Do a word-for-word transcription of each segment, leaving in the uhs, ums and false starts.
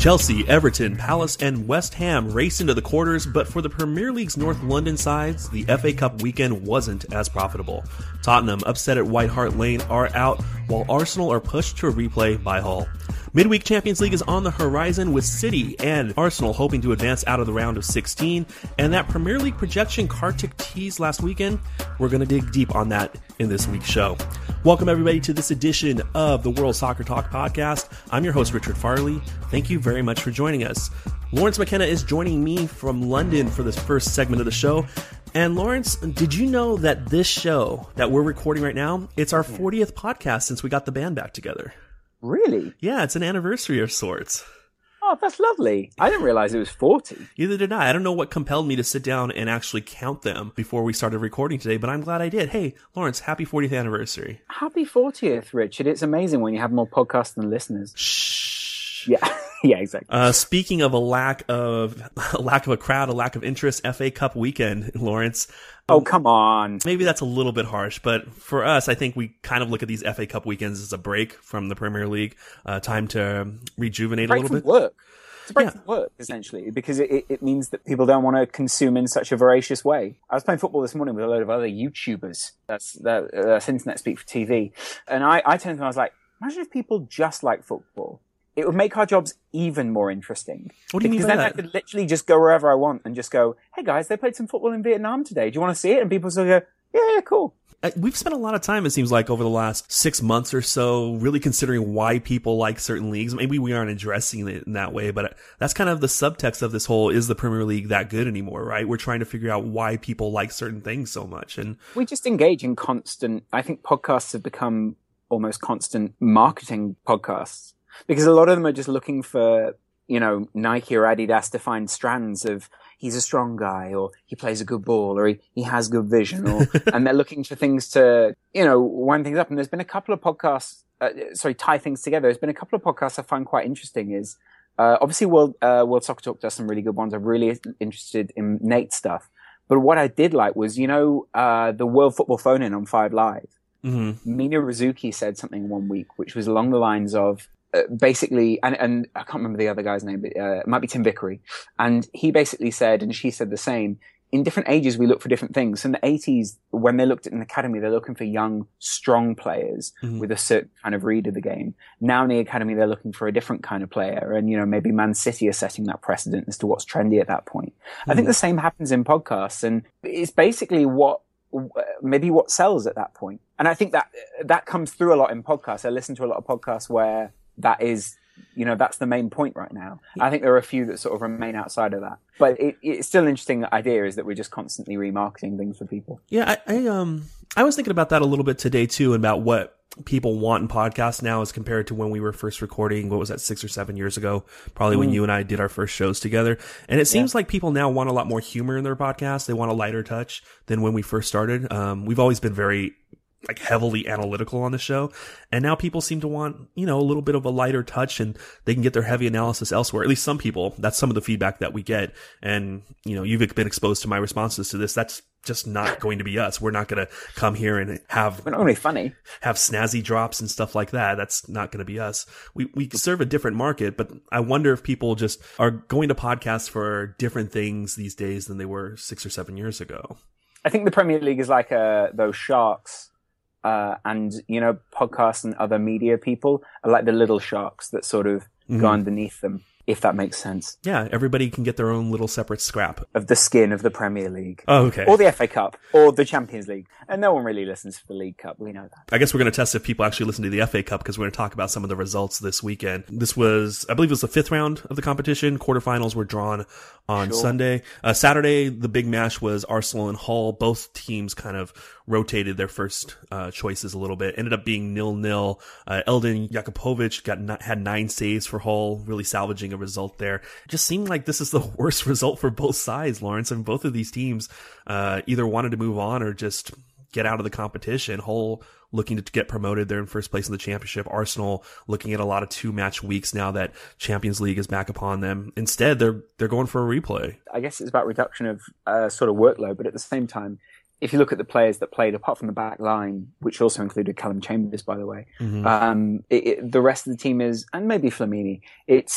Chelsea, Everton, Palace, and West Ham race into the quarters, but for the Premier League's North London sides, the F A Cup weekend wasn't as profitable. Tottenham, upset at White Hart Lane, are out, while Arsenal are pushed to a replay by Hull. Midweek Champions League is on the horizon, with City and Arsenal hoping to advance out of the round of sixteen, and that Premier League projection Kartik teased last weekend, we're going to dig deep on that in this week's show. Welcome everybody to this edition of the World Soccer Talk podcast. I'm your host, Richard Farley. Thank you very much for joining us. Lawrence McKenna is joining me from London for this first segment of the show. And Lawrence, did you know that this show that we're recording right now, it's our fortieth podcast since we got the band back together? Really? Yeah, it's an anniversary of sorts. Oh, that's lovely. I didn't realize it was forty. Neither did I. I don't know what compelled me to sit down and actually count them before we started recording today, but I'm glad I did. Hey, Lawrence, happy fortieth anniversary. Happy fortieth, Richard. It's amazing when you have more podcasts than listeners. Shh. Yeah, yeah, exactly. Uh, speaking of a lack of a lack of a crowd, a lack of interest, F A Cup weekend, Lawrence. Oh, come on. Maybe that's a little bit harsh, but for us, I think we kind of look at these F A Cup weekends as a break from the Premier League, uh, time to rejuvenate break a little from bit. Work. It's a break Yeah. from work, essentially, because it, it, it means that people don't want to consume in such a voracious way. I was playing football this morning with a load of other YouTubers. That's, that, that's internet speak for T V. And I, I turned to them, I was like, imagine if people just like football. It would make our jobs even more interesting. What do you mean because by then that? I could literally just go wherever I want and just go, hey guys, they played some football in Vietnam today. Do you want to see it? And people sort of go, yeah, yeah, cool. Uh, We've spent a lot of time, it seems like, over the last six months or so, really considering why people like certain leagues. Maybe we aren't addressing it in that way, but that's kind of the subtext of this whole, is the Premier League that good anymore, right? We're trying to figure out why people like certain things so much. And We just engage in constant, I think podcasts have become almost constant marketing podcasts. Because a lot of them are just looking for, you know, Nike or Adidas to find strands of he's a strong guy, or he plays a good ball, or he, he has good vision, or and they're looking for things to, you know, wind things up. And there's been a couple of podcasts, uh, sorry, tie things together. There's been a couple of podcasts I find quite interesting. Is uh, obviously World uh, World Soccer Talk does some really good ones. I'm really interested in Nate's stuff. But what I did like was, you know, uh, the World Football Phone-In on Five Live. mm-hmm. Mina Rizuki said something one week, which was along the lines of, Uh, basically, and, and I can't remember the other guy's name, but uh, it might be Tim Vickery. And he basically said, and she said the same, in different ages we look for different things. So in the eighties, when they looked at an academy, they're looking for young, strong players Mm-hmm. with a certain kind of read of the game. Now in the academy, they're looking for a different kind of player. And, you know, maybe Man City are setting that precedent as to what's trendy at that point. Mm-hmm. I think the same happens in podcasts, and it's basically what maybe what sells at that point. And I think that that comes through a lot in podcasts. I listen to a lot of podcasts where that is, you know, that's the main point right now. I think there are a few that sort of remain outside of that. But it, it's still an interesting idea is that we're just constantly remarketing things for people. Yeah, I, I um I was thinking about that a little bit today too, and about what people want in podcasts now as compared to when we were first recording. What was that, six or seven years ago? Probably when Mm. you and I did our first shows together. And it seems like people now want a lot more humor in their podcasts. They want a lighter touch than when we first started. Um, we've always been very like heavily analytical on the show. And now people seem to want, you know, a little bit of a lighter touch, and they can get their heavy analysis elsewhere. At least some people. That's some of the feedback that we get. And, you know, you've been exposed to my responses to this. That's just not going to be us. We're not going to come here and have, We're not really funny. have snazzy drops and stuff like that. That's not going to be us. We, we serve a different market, but I wonder if people just are going to podcasts for different things these days than they were six or seven years ago. I think the Premier League is like uh, those sharks. Uh, and, you know, podcasts and other media people are like the little sharks that sort of Mm-hmm. go underneath them, if that makes sense. Yeah, everybody can get their own little separate scrap. Of the skin of the Premier League. Oh, okay. Or the F A Cup. Or the Champions League. And no one really listens to the League Cup. We know that. I guess we're going to test if people actually listen to the F A Cup, because we're going to talk about some of the results this weekend. This was, I believe it was the fifth round of the competition. Quarterfinals were drawn on Sure. Sunday. Uh, Saturday, the big match was Arsenal and Hull. Both teams kind of rotated their first uh, choices a little bit. Ended up being nil-nil. Uh, Eldin Jakupovic got n- had nine saves for Hull, really salvaging a result there. It just seemed like this is the worst result for both sides, Lawrence. And both of these teams uh, either wanted to move on or just get out of the competition. Hull looking to get promoted. They're in first place in the championship. Arsenal looking at a lot of two match weeks now that Champions League is back upon them. Instead, they're they're going for a replay. I guess it's about reduction of uh, sort of workload, but at the same time, if you look at the players that played, apart from the back line, which also included Callum Chambers, by the way, Mm-hmm. um, it, it, the rest of the team is, and maybe Flamini, it's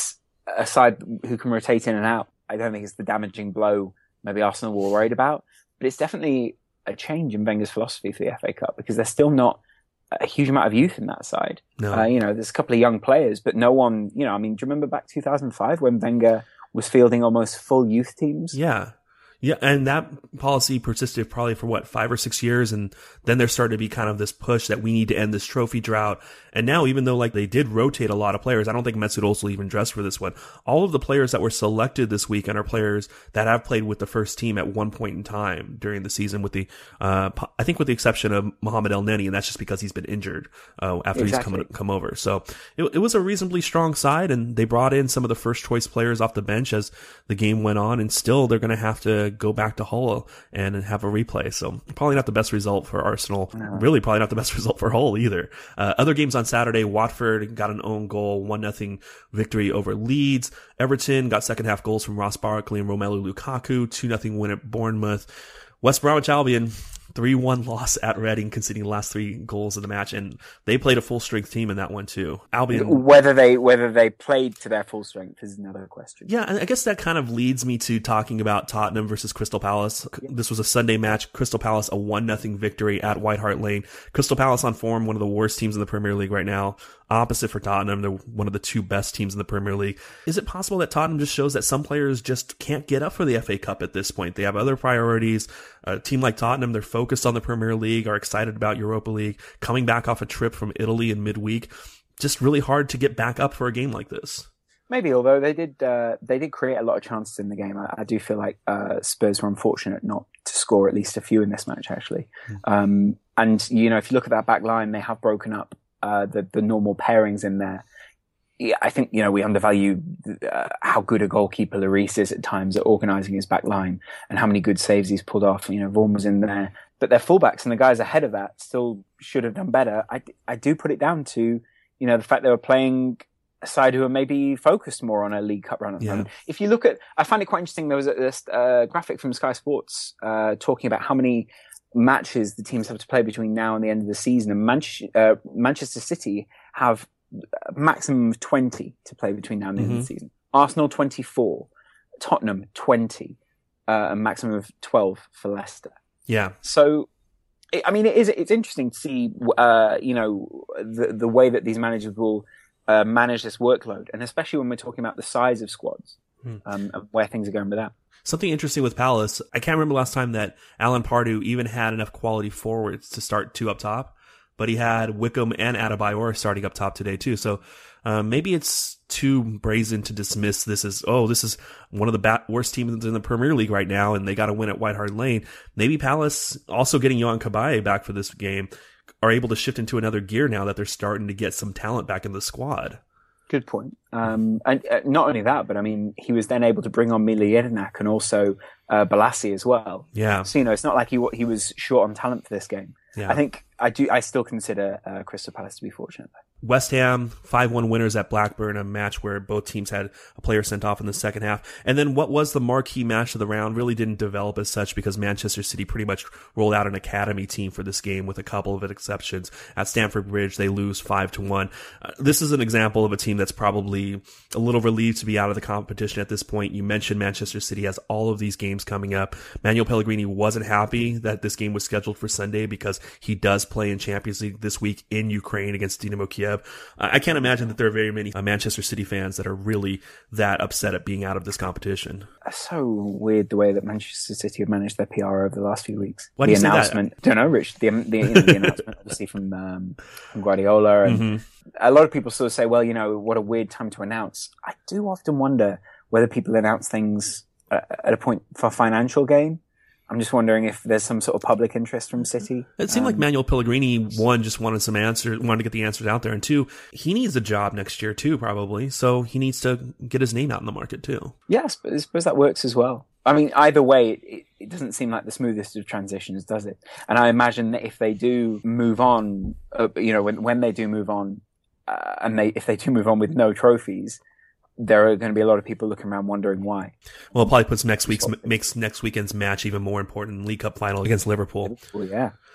a side who can rotate in and out. I don't think it's the damaging blow maybe Arsenal were worried about, but it's definitely a change in Wenger's philosophy for the F A Cup because there's still not a huge amount of youth in that side. No. Uh, you know, there's a couple of young players, but no one, you know, I mean, do you remember back two thousand five when Wenger was fielding almost full youth teams? Yeah. Yeah, and that policy persisted probably for what, five or six years, and then there started to be kind of this push that we need to end this trophy drought. And now, even though like they did rotate a lot of players, I don't think Mesut Ozil even dressed for this one. All of the players that were selected this weekend are players that have played with the first team at one point in time during the season, with the uh, I think with the exception of Mohamed El Neni, and that's just because he's been injured uh, after Exactly. he's come come over. So it, it was a reasonably strong side, and they brought in some of the first choice players off the bench as the game went on, and still they're going to have to go back to Hull and have a replay. So probably not the best result for Arsenal. No. Really probably not the best result for Hull either. Uh, other games on Saturday, Watford got an own goal, one nothing victory over Leeds. Everton got second half goals from Ross Barkley and Romelu Lukaku, two nothing win at Bournemouth. West Bromwich Albion, three one loss at Reading, conceding the last three goals of the match, and they played a full strength team in that one too. Albion, Whether they whether they played to their full strength is another question. yeah, and I guess that kind of leads me to talking about Tottenham versus Crystal Palace. This was a Sunday match. Crystal Palace, a one nothing victory at White Hart Lane. Crystal Palace on form, one of the worst teams in the Premier League right now. Opposite for Tottenham, they're one of the two best teams in the Premier League. Is it possible that Tottenham just shows that some players just can't get up for the F A Cup at this point? They have other priorities. A team like Tottenham, they're focused on the Premier League, are excited about Europa League, coming back off a trip from Italy in midweek. Just really hard to get back up for a game like this. Maybe, although they did uh, they did create a lot of chances in the game. I, I do feel like uh, Spurs were unfortunate not to score at least a few in this match, actually. Mm. Um, and, you know, if you look at that back line, they have broken up uh, the, the normal pairings in there. Yeah, I think, you know, we undervalue uh, how good a goalkeeper Lloris is at times at organising his back line and how many good saves he's pulled off. You know, Vaughan was in there. But their fullbacks and the guys ahead of that still should have done better. I, I do put it down to, you know, the fact they were playing a side who are maybe focused more on a League Cup run at the Yeah. moment. If you look at, I find it quite interesting. There was a this, uh, graphic from Sky Sports uh, talking about how many matches the teams have to play between now and the end of the season. And Manchester, uh, Manchester City have a maximum of twenty to play between now and the Mm-hmm. end of the season. Arsenal twenty-four, Tottenham twenty, uh, a maximum of twelve for Leicester. Yeah. So, it, I mean, it is, it's interesting to see, uh, you know, the, the way that these managers will uh, manage this workload. And especially when we're talking about the size of squads, Hmm. um, and where things are going with that. Something interesting with Palace, I can't remember last time that Alan Pardew even had enough quality forwards to start two up top, but he had Wickham and Adebayor starting up top today too. So um, maybe it's too brazen to dismiss this as, oh, this is one of the bat- worst teams in the Premier League right now, and they got to win at White Hart Lane. Maybe Palace, also getting Yohan Cabaye back for this game, are able to shift into another gear now that they're starting to get some talent back in the squad. Good point. Um, and uh, not only that, but I mean, he was then able to bring on Mila Jedinak and also uh, Balassi as well. Yeah. So, you know, it's not like he he was short on talent for this game. Yeah. I think I do. I still consider uh, Crystal Palace to be fortunate. West Ham, five one winners at Blackburn, a match where both teams had a player sent off in the second half. And then what was the marquee match of the round really didn't develop as such because Manchester City pretty much rolled out an academy team for this game with a couple of exceptions. At Stamford Bridge, they lose five to one. Uh, this is an example of a team that's probably a little relieved to be out of the competition at this point. You mentioned Manchester City has all of these games coming up. Manuel Pellegrini wasn't happy that this game was scheduled for Sunday because he does play in Champions League this week in Ukraine against Dynamo Kiev. I can't imagine that there are very many uh, Manchester City fans that are really that upset at being out of this competition. That's so weird the way that Manchester City have managed their P R over the last few weeks. Why the do you say that? announcement, don't know, Rich. The, the, you know, the announcement, obviously from, um, from Guardiola, and Mm-hmm. a lot of people sort of say, "Well, you know, what a weird time to announce." I do often wonder whether people announce things uh, at a point for financial gain. I'm just wondering if there's some sort of public interest from City. It seemed um, like Manuel Pellegrini, one, just wanted some answers, wanted to get the answers out there, and two, he needs a job next year too, probably. So he needs to get his name out in the market too. Yeah, I suppose, I suppose that works as well. I mean, either way, it, it doesn't seem like the smoothest of transitions, does it? And I imagine that if they do move on, uh, you know, when when they do move on, uh, and they if they do move on with no trophies, there are going to be a lot of people looking around wondering why. Well, it probably puts next week's makes next weekend's match even more important. League Cup final against Liverpool. Well, yeah.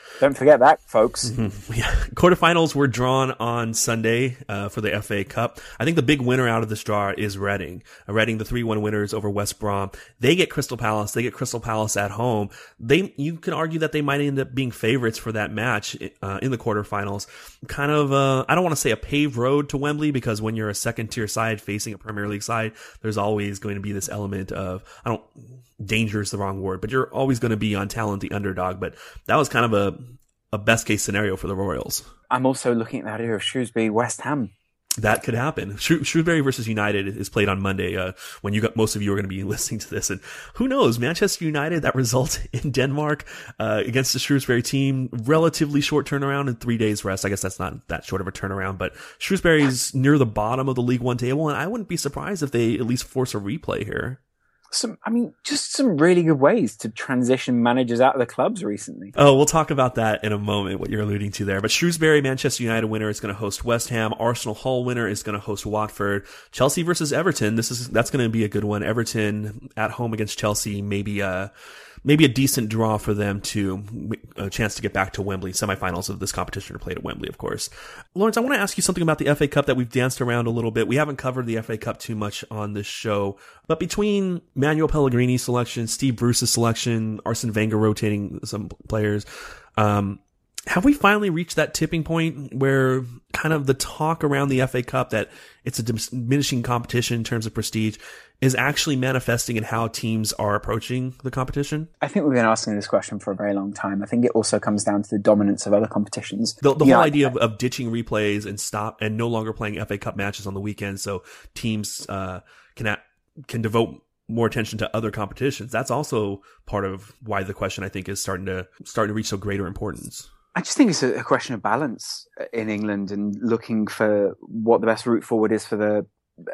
Don't forget that, folks. Mm-hmm. Yeah. Quarterfinals were drawn on Sunday uh, for the F A Cup. I think the big winner out of this draw is Reading. Uh, Reading, the three one winners over West Brom. They get Crystal Palace. They get Crystal Palace at home. They, you can argue that they might end up being favorites for that match uh, in the quarterfinals. Kind of, uh, I don't want to say a paved road to Wembley, because when you're a second tier side facing a Premier League side, there's always going to be this element of, I don't, danger is the wrong word, but you're always going to be on talent the underdog. But that was kind of a a best case scenario for the Royals. I'm also looking at the idea of Shrewsbury West Ham. That could happen. Shrew- Shrewsbury versus United is played on Monday, uh, when you got, most of you are going to be listening to this. And who knows, Manchester United, that result in Denmark, uh, against the Shrewsbury team, relatively short turnaround and three days rest. I guess that's not that short of a turnaround, but Shrewsbury's near the bottom of the League One table, and I wouldn't be surprised if they at least force a replay here. Some, I mean, just some really good ways to transition managers out of the clubs recently. Oh, we'll talk about that in a moment, what you're alluding to there. But Shrewsbury, Manchester United winner is going to host West Ham. Arsenal Hull winner is going to host Watford. Chelsea versus Everton. This is, that's going to be a good one. Everton at home against Chelsea, maybe, uh, maybe a decent draw for them to a chance to get back to Wembley. Semifinals of this competition are played at Wembley, of course. Lawrence, I want to ask you something about the F A Cup that we've danced around a little bit. We haven't covered the F A Cup too much on this show, but between Manuel Pellegrini's selection, Steve Bruce's selection, Arsene Wenger rotating some players, um, have we finally reached that tipping point where kind of the talk around the F A Cup that it's a diminishing competition in terms of prestige is actually manifesting in how teams are approaching the competition? I think we've been asking this question for a very long time. I think it also comes down to the dominance of other competitions. The, the yeah, whole idea of, of ditching replays and stop and no longer playing F A Cup matches on the weekend, so teams uh, can a- can devote more attention to other competitions. That's also part of why the question, I think, is starting to starting to reach so greater importance. I just think it's a, a question of balance in England and looking for what the best route forward is for the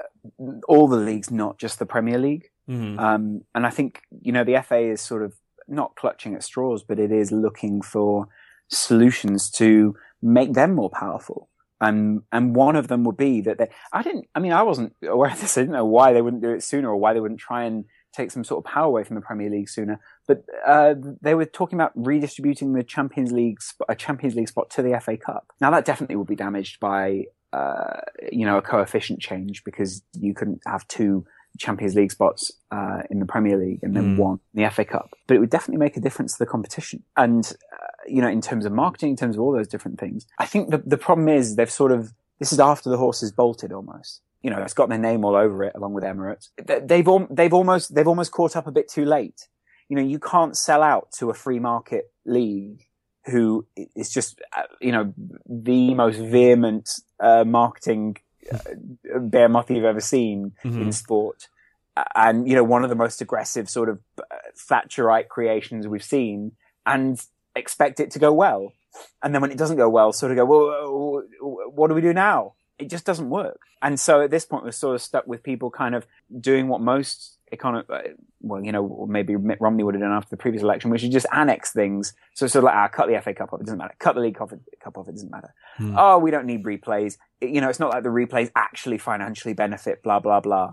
all the leagues, not just the Premier League. Mm-hmm. Um, and I think, you know, the F A is sort of not clutching at straws, but it is looking for solutions to make them more powerful. And, and one of them would be that they, I didn't, I mean, I wasn't aware of this. I didn't know why they wouldn't do it sooner or why they wouldn't try and take some sort of power away from the Premier League sooner. But, uh, they were talking about redistributing the Champions League, a Champions League spot to the F A Cup. Now that definitely would be damaged by, uh, you know, a coefficient change, because you couldn't have two Champions League spots, uh, in the Premier League and then mm. one in the F A Cup. But it would definitely make a difference to the competition. And, uh, you know, in terms of marketing, in terms of all those different things, I think the, the problem is they've sort of, this is after the horse is bolted almost. You know, it's got their name all over it along with Emirates. They've, al- they've almost, they've almost caught up a bit too late. You know, you can't sell out to a free market league who is just, uh, you know, the most vehement, uh, marketing uh, bear moth you've ever seen mm-hmm. in sport. And, you know, one of the most aggressive sort of Thatcherite creations we've seen, and expect it to go well. And then when it doesn't go well, sort of go, well, what do we do now? It just doesn't work. And so at this point, we're sort of stuck with people kind of doing what most economic, well, you know, maybe Mitt Romney would have done after the previous election, which is just annex things. So sort of like, ah, cut the F A Cup off, it doesn't matter. Cut the League Cup off, it doesn't matter. Hmm. Oh, we don't need replays. You know, it's not like the replays actually financially benefit, blah, blah, blah.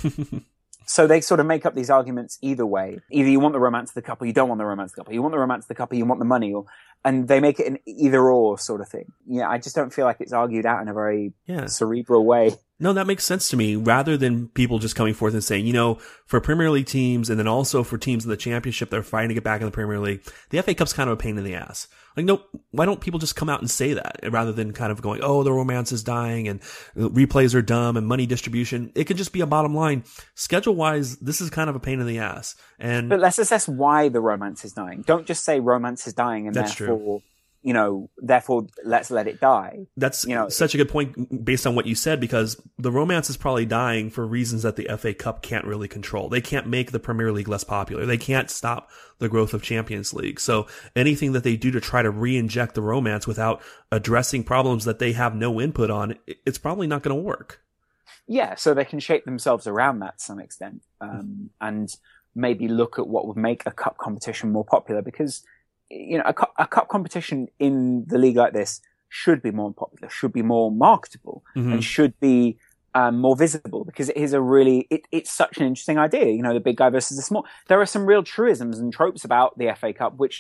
So they sort of make up these arguments either way. Either you want the romance of the couple, you don't want the romance of the couple. You want the romance of the couple, you want the money, or, and they make it an either or sort of thing. Yeah, I just don't feel like it's argued out in a very yeah. cerebral way. No, that makes sense to me. Rather than people just coming forth and saying, you know, for Premier League teams and then also for teams in the Championship that are fighting to get back in the Premier League, the F A Cup's kind of a pain in the ass. Like, no, why don't people just come out and say that rather than kind of going, oh, the romance is dying and replays are dumb and money distribution? It could just be a bottom line. Schedule wise, this is kind of a pain in the ass. And but let's assess why the romance is dying. Don't just say romance is dying and that's therefore, true. you know, therefore let's let it die. That's you know, such a good point based on what you said, because the romance is probably dying for reasons that the F A Cup can't really control. They can't make the Premier League less popular. They can't stop the growth of Champions League. So anything that they do to try to re-inject the romance without addressing problems that they have no input on, it's probably not going to work. Yeah, so they can shape themselves around that to some extent, um, and maybe look at what would make a cup competition more popular, because you know, a cup, a cup competition in the league like this should be more popular, should be more marketable, mm-hmm. and should be um, more visible, because it is a really, it, it's such an interesting idea. You know, the big guy versus the small. There are some real truisms and tropes about the F A Cup, which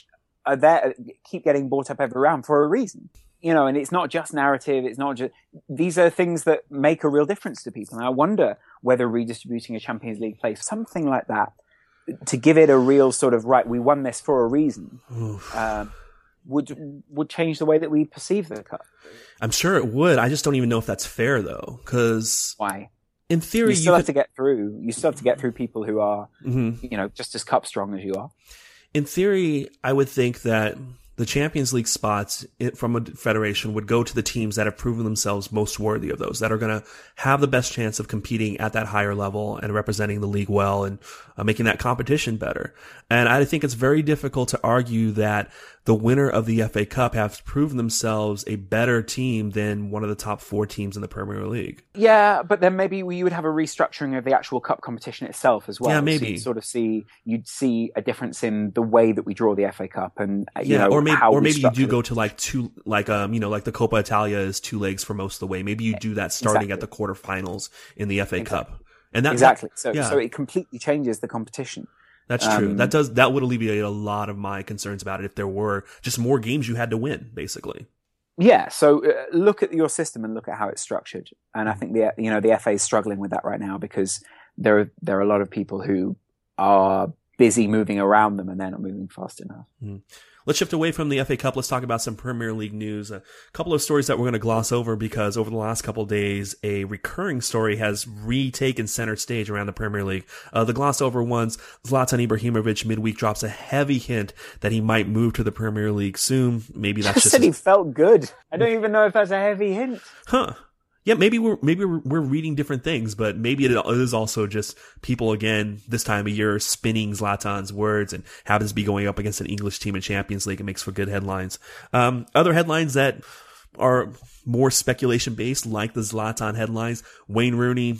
are there, keep getting brought up every round for a reason. You know, and it's not just narrative. It's not just, these are things that make a real difference to people. And I wonder whether redistributing a Champions League place, something like that, to give it a real sort of, right, we won this for a reason, um, would would change the way that we perceive the cup. I'm sure it would. I just don't even know if that's fair, though, because why? In theory, you still you have could... to get through. You still have to get through people who are, mm-hmm. you know, just as cup strong as you are. In theory, I would think that the Champions League spots from a federation would go to the teams that have proven themselves most worthy of those, that are going to have the best chance of competing at that higher level and representing the league well and uh, making that competition better. And I think it's very difficult to argue that the winner of the F A Cup has proven themselves a better team than one of the top four teams in the Premier League. Yeah, but then maybe we would have a restructuring of the actual cup competition itself as well. Yeah, maybe. So you'd sort of see, you'd see a difference in the way that we draw the F A Cup and, you yeah, know, or maybe, how or we maybe you do structure go it. to like two, like, um, you know, like the Coppa Italia is two legs for most of the way. Maybe you do that starting Exactly. at the quarterfinals in the F A Exactly. Cup. And that, exactly. So, yeah. so it completely changes the competition. That's true. Um, that does, that would alleviate a lot of my concerns about it if there were just more games you had to win, basically. Yeah. So uh, look at your system and look at how it's structured. And I think the, you know, the F A is struggling with that right now because there are, there are a lot of people who are busy moving around them and they're not moving fast enough. Mm. Let's shift away from the F A Cup. Let's talk about some Premier League news. A couple of stories that we're going to gloss over because over the last couple of days, a recurring story has retaken center stage around the Premier League. Uh, the gloss over ones, Zlatan Ibrahimovic midweek drops a heavy hint that he might move to the Premier League soon. Maybe that's just... said he felt good. I don't even know if that's a heavy hint. Huh. Yeah, maybe we're maybe we're, we're reading different things, but maybe it is also just people again this time of year spinning Zlatan's words and happens to be going up against an English team in Champions League. It makes for good headlines. Um, other headlines that are more speculation based, like the Zlatan headlines: Wayne Rooney,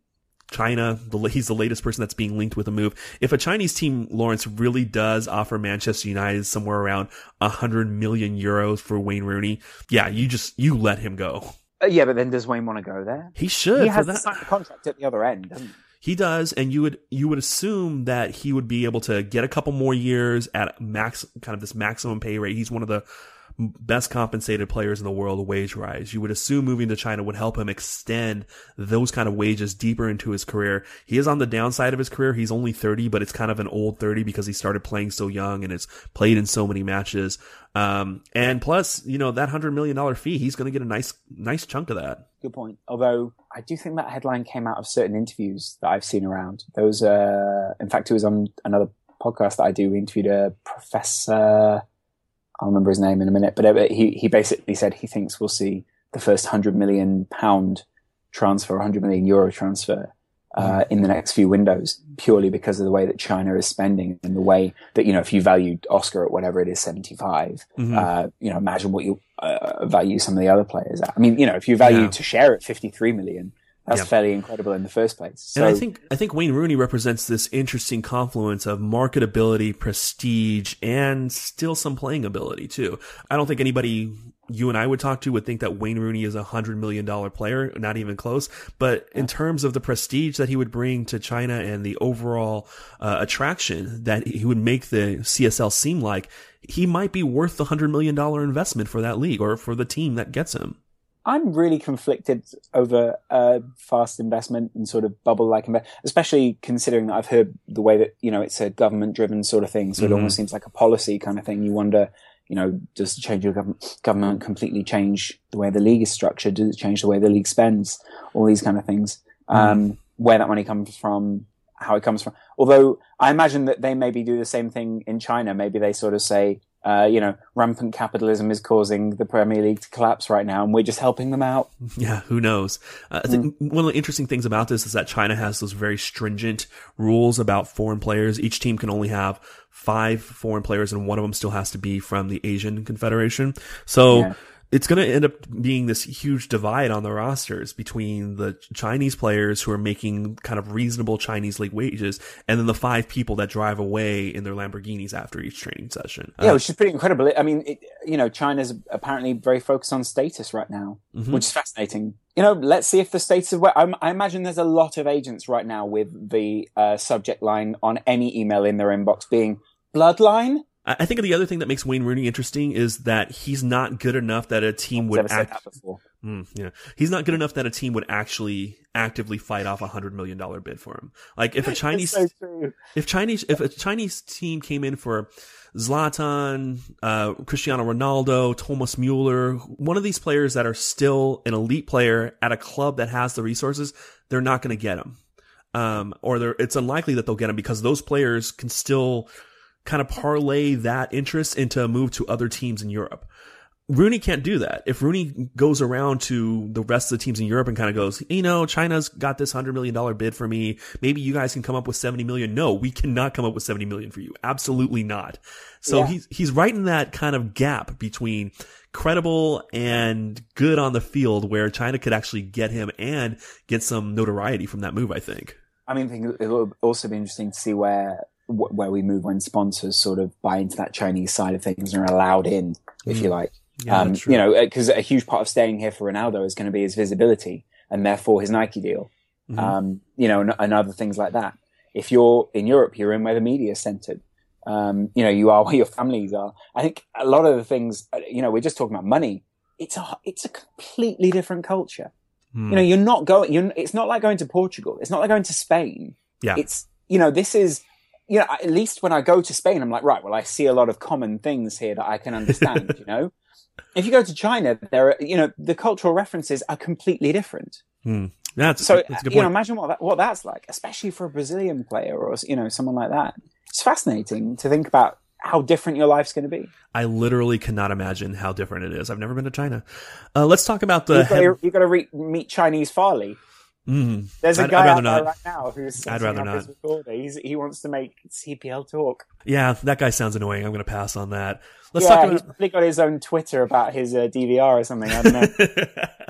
China. The, he's the latest person that's being linked with a move. If a Chinese team, Lawrence, really does offer Manchester United somewhere around a hundred million euros for Wayne Rooney, yeah, you just you let him go. Uh, yeah, but then does Wayne want to go there? He should. He for has that. to sign the contract at the other end, doesn't he? He does, and you would you would assume that he would be able to get a couple more years at max, kind of this maximum pay rate. He's one of the best compensated players in the world, wage rise. You would assume moving to China would help him extend those kind of wages deeper into his career. He is on the downside of his career. He's only thirty, but it's kind of an old thirty because he started playing so young and has played in so many matches. Um, and plus, you know, that hundred million dollar fee, he's going to get a nice, nice chunk of that. Good point. Although I do think that headline came out of certain interviews that I've seen around. There was uh in fact, it was on another podcast that I do. We interviewed a professor, I'll remember his name in a minute, but he, he basically said he thinks we'll see the first hundred million pound transfer, one hundred million euro transfer, uh, in the next few windows, purely because of the way that China is spending and the way that, you know, if you valued Oscar at whatever it is, seventy-five, mm-hmm. uh, you know, imagine what you uh, value some of the other players at. I mean, you know, if you value yeah. to share at fifty-three million, that's yeah. fairly incredible in the first place. So, and I think I think Wayne Rooney represents this interesting confluence of marketability, prestige, and still some playing ability too. I don't think anybody you and I would talk to would think that Wayne Rooney is a hundred million dollar player, not even close. But in terms of the prestige that he would bring to China and the overall uh, attraction that he would make the C S L seem like, he might be worth the hundred million dollar investment for that league or for the team that gets him. I'm really conflicted over uh, fast investment and sort of bubble-like investment, especially considering that I've heard the way that, you know, it's a government-driven sort of thing. So mm-hmm. it almost seems like a policy kind of thing. You wonder, you know, does the change of government, government completely change the way the league is structured? Does it change the way the league spends? All these kind of things. Mm-hmm. Um, where that money comes from, how it comes from. Although I imagine that they maybe do the same thing in China. Maybe they sort of say, Uh, you know, rampant capitalism is causing the Premier League to collapse right now, and we're just helping them out. Yeah, who knows? Uh, I think mm. one of the interesting things about this is that China has those very stringent rules about foreign players. Each team can only have five foreign players, and one of them still has to be from the Asian Confederation. So yeah. it's going to end up being this huge divide on the rosters between the Chinese players who are making kind of reasonable Chinese league wages and then the five people that drive away in their Lamborghinis after each training session. Yeah, uh, which is pretty incredible. I mean, it, you know, China's apparently very focused on status right now, mm-hmm. which is fascinating. You know, let's see if the status of... I, I imagine there's a lot of agents right now with the uh, subject line on any email in their inbox being bloodline. I think the other thing that makes Wayne Rooney interesting is that he's not good enough that a team I've would never said act. that before. Mm, yeah, he's not good enough that a team would actually actively fight off a hundred million dollar bid for him. Like if a Chinese, so true. if Chinese, if a Chinese team came in for Zlatan, uh, Cristiano Ronaldo, Thomas Mueller, one of these players that are still an elite player at a club that has the resources, they're not going to get him. Um, or they're, it's unlikely that they'll get him because those players can still kind of parlay that interest into a move to other teams in Europe. Rooney can't do that. If Rooney goes around to the rest of the teams in Europe and kind of goes, you know, China's got this hundred million dollar bid for me. Maybe you guys can come up with seventy million. No, we cannot come up with seventy million for you. Absolutely not. So Yeah. he's, he's right in that kind of gap between credible and good on the field where China could actually get him and get some notoriety from that move, I think. I mean, I think it'll also be interesting to see where where we move when sponsors sort of buy into that Chinese side of things and are allowed in, if Mm. you like. Yeah, um, that's true. you know, because a huge part of staying here for Ronaldo is going to be his visibility and therefore his Nike deal. Mhm. Um, you know, and, and other things like that. If you're in Europe, you're in where the media is centered. Um, you know, you are where your families are. I think a lot of the things, you know, we're just talking about money. It's a, it's a completely different culture. Mm. You know, you're not going, you're, it's not like going to Portugal. It's not like going to Spain. Yeah. It's, you know, this is, you know, at least when I go to Spain, I'm like, right, well, I see a lot of common things here that I can understand, you know? If you go to China, there are, you know, the cultural references are completely different. Mm. That's, So, that's a good you know, point. imagine what that, what that's like, especially for a Brazilian player or, you know, someone like that. It's fascinating to think about how different your life's going to be. I literally cannot imagine how different it is. I've never been to China. Uh, let's talk about the You've got head- to, you've got to re- meet Chinese Farley. Mm. There's a I'd- guy I'd rather out there not. right now who's I'd setting rather up not. his recorder. He's, he wants to make C P L talk. Yeah, that guy sounds annoying. I'm going to pass on that. Let's yeah, talk he's about. probably got his own Twitter about his uh, D V R or something. I don't know.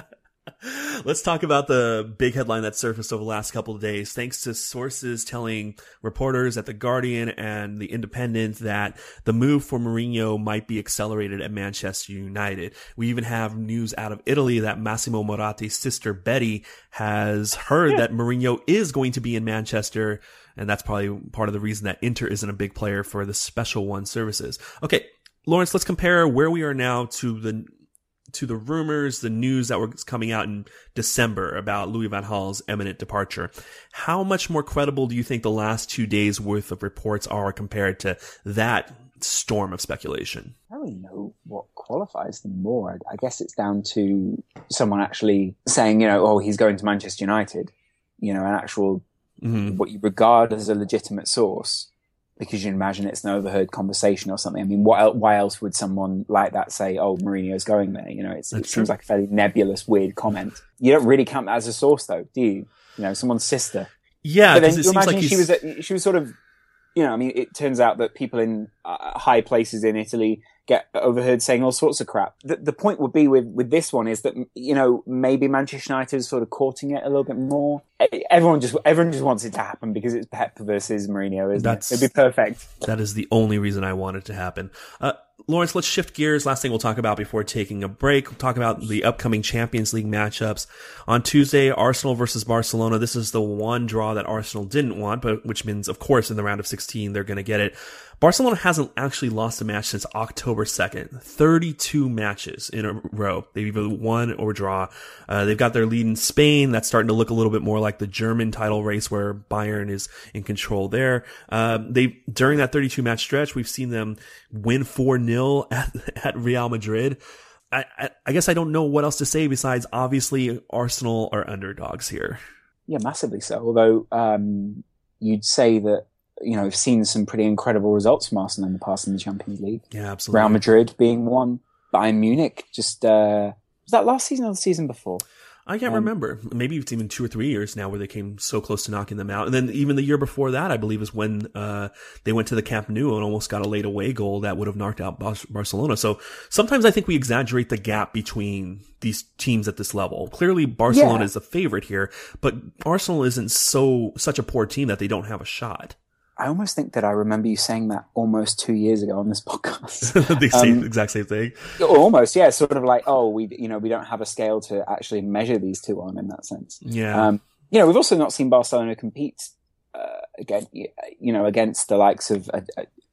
Let's talk about the big headline that surfaced over the last couple of days, thanks to sources telling reporters at The Guardian and The Independent that the move for Mourinho might be accelerated at Manchester United. We even have news out of Italy that Massimo Moratti's sister Betty has heard that Mourinho is going to be in Manchester, and that's probably part of the reason that Inter isn't a big player for the Special One services. Okay, Lawrence, let's compare where we are now to the to the rumors, the news that was coming out in December about Louis van Gaal's imminent departure. How much more credible do you think the last two days worth of reports are compared to that storm of speculation? I don't really know what qualifies them more. I guess it's down to someone actually saying, you know, oh, he's going to Manchester United. You know, an actual, Mm-hmm. what you regard as a legitimate source, because you imagine it's an overheard conversation or something. I mean, what el- why else would someone like that say, oh, Mourinho's going there? You know, it's, it That's seems true. like a fairly nebulous, weird comment. You don't really count that as a source, though, do you? You know, someone's sister. Yeah, But then because you it seems imagine like he's... she was at, she was sort of, you know, I mean, it turns out that people in uh, high places in Italy get overheard saying all sorts of crap. The, the point would be with, with this one is that, you know, maybe Manchester United is sort of courting it a little bit more. Everyone just, everyone just wants it to happen because it's Pep versus Mourinho, isn't That's- it? It'd be perfect. That is the only reason I want it to happen. Uh, Lawrence, let's shift gears. Last thing we'll talk about before taking a break. We'll talk about the upcoming Champions League matchups. On Tuesday, Arsenal versus Barcelona. This is the one draw that Arsenal didn't want, but which means, of course, in the round of sixteen, they're going to get it. Barcelona hasn't actually lost a match since October second. thirty-two matches in a row. They've either won or draw. Uh, they've got their lead in Spain. That's starting to look a little bit more like the German title race where Bayern is in control there. Uh, they, during that thirty-two match stretch, we've seen them win four nil at, at Real Madrid. I, I, I guess I don't know what else to say besides obviously Arsenal are underdogs here. Yeah, massively so. Although, um, you'd say that, you know, we've seen some pretty incredible results from Arsenal in the past in the Champions League. Yeah, absolutely. Real Madrid being one. Bayern Munich just, uh, was that last season or the season before? I can't Um, remember. Maybe it's even two or three years now where they came so close to knocking them out. And then even the year before that, I believe, is when uh they went to the Camp Nou and almost got a late away goal that would have knocked out Bar- Barcelona. So sometimes I think we exaggerate the gap between these teams at this level. Clearly, Barcelona Yeah. is the favorite here, but Arsenal isn't so such a poor team that they don't have a shot. I almost think that I remember you saying that almost two years ago on this podcast. the same, Um, exact same thing. Almost, yeah. Sort of like, oh, we, you know, we don't have a scale to actually measure these two on in that sense. Yeah. Um, you know, we've also not seen Barcelona compete uh, again, you know, against the likes of a, a,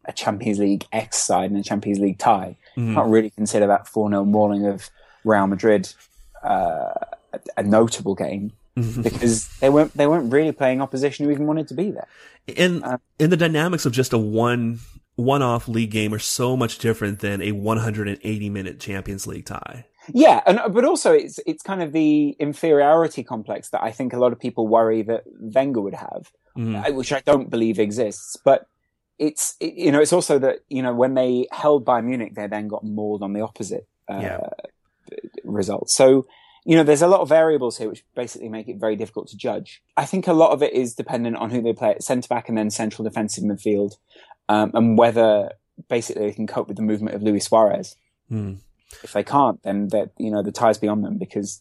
a Champions League X side and a Champions League tie. Mm-hmm. You can't really consider that four nil mauling of Real Madrid uh, a, a notable game. Because they weren't they weren't really playing opposition who even wanted to be there. And uh, and the dynamics of just a one one off league game are so much different than a one hundred eighty minute Champions League tie. Yeah, and but also it's it's kind of the inferiority complex that I think a lot of people worry that Wenger would have, mm-hmm. which I don't believe exists. But it's it, you know it's also that you know when they held Bayern Munich, they then got mauled on the opposite uh, yeah. result. So. You know, there's a lot of variables here which basically make it very difficult to judge. I think a lot of it is dependent on who they play at centre-back and then central defensive midfield, um, and whether basically they can cope with the movement of Luis Suarez. Mm. If they can't, then you know the tie's beyond them because,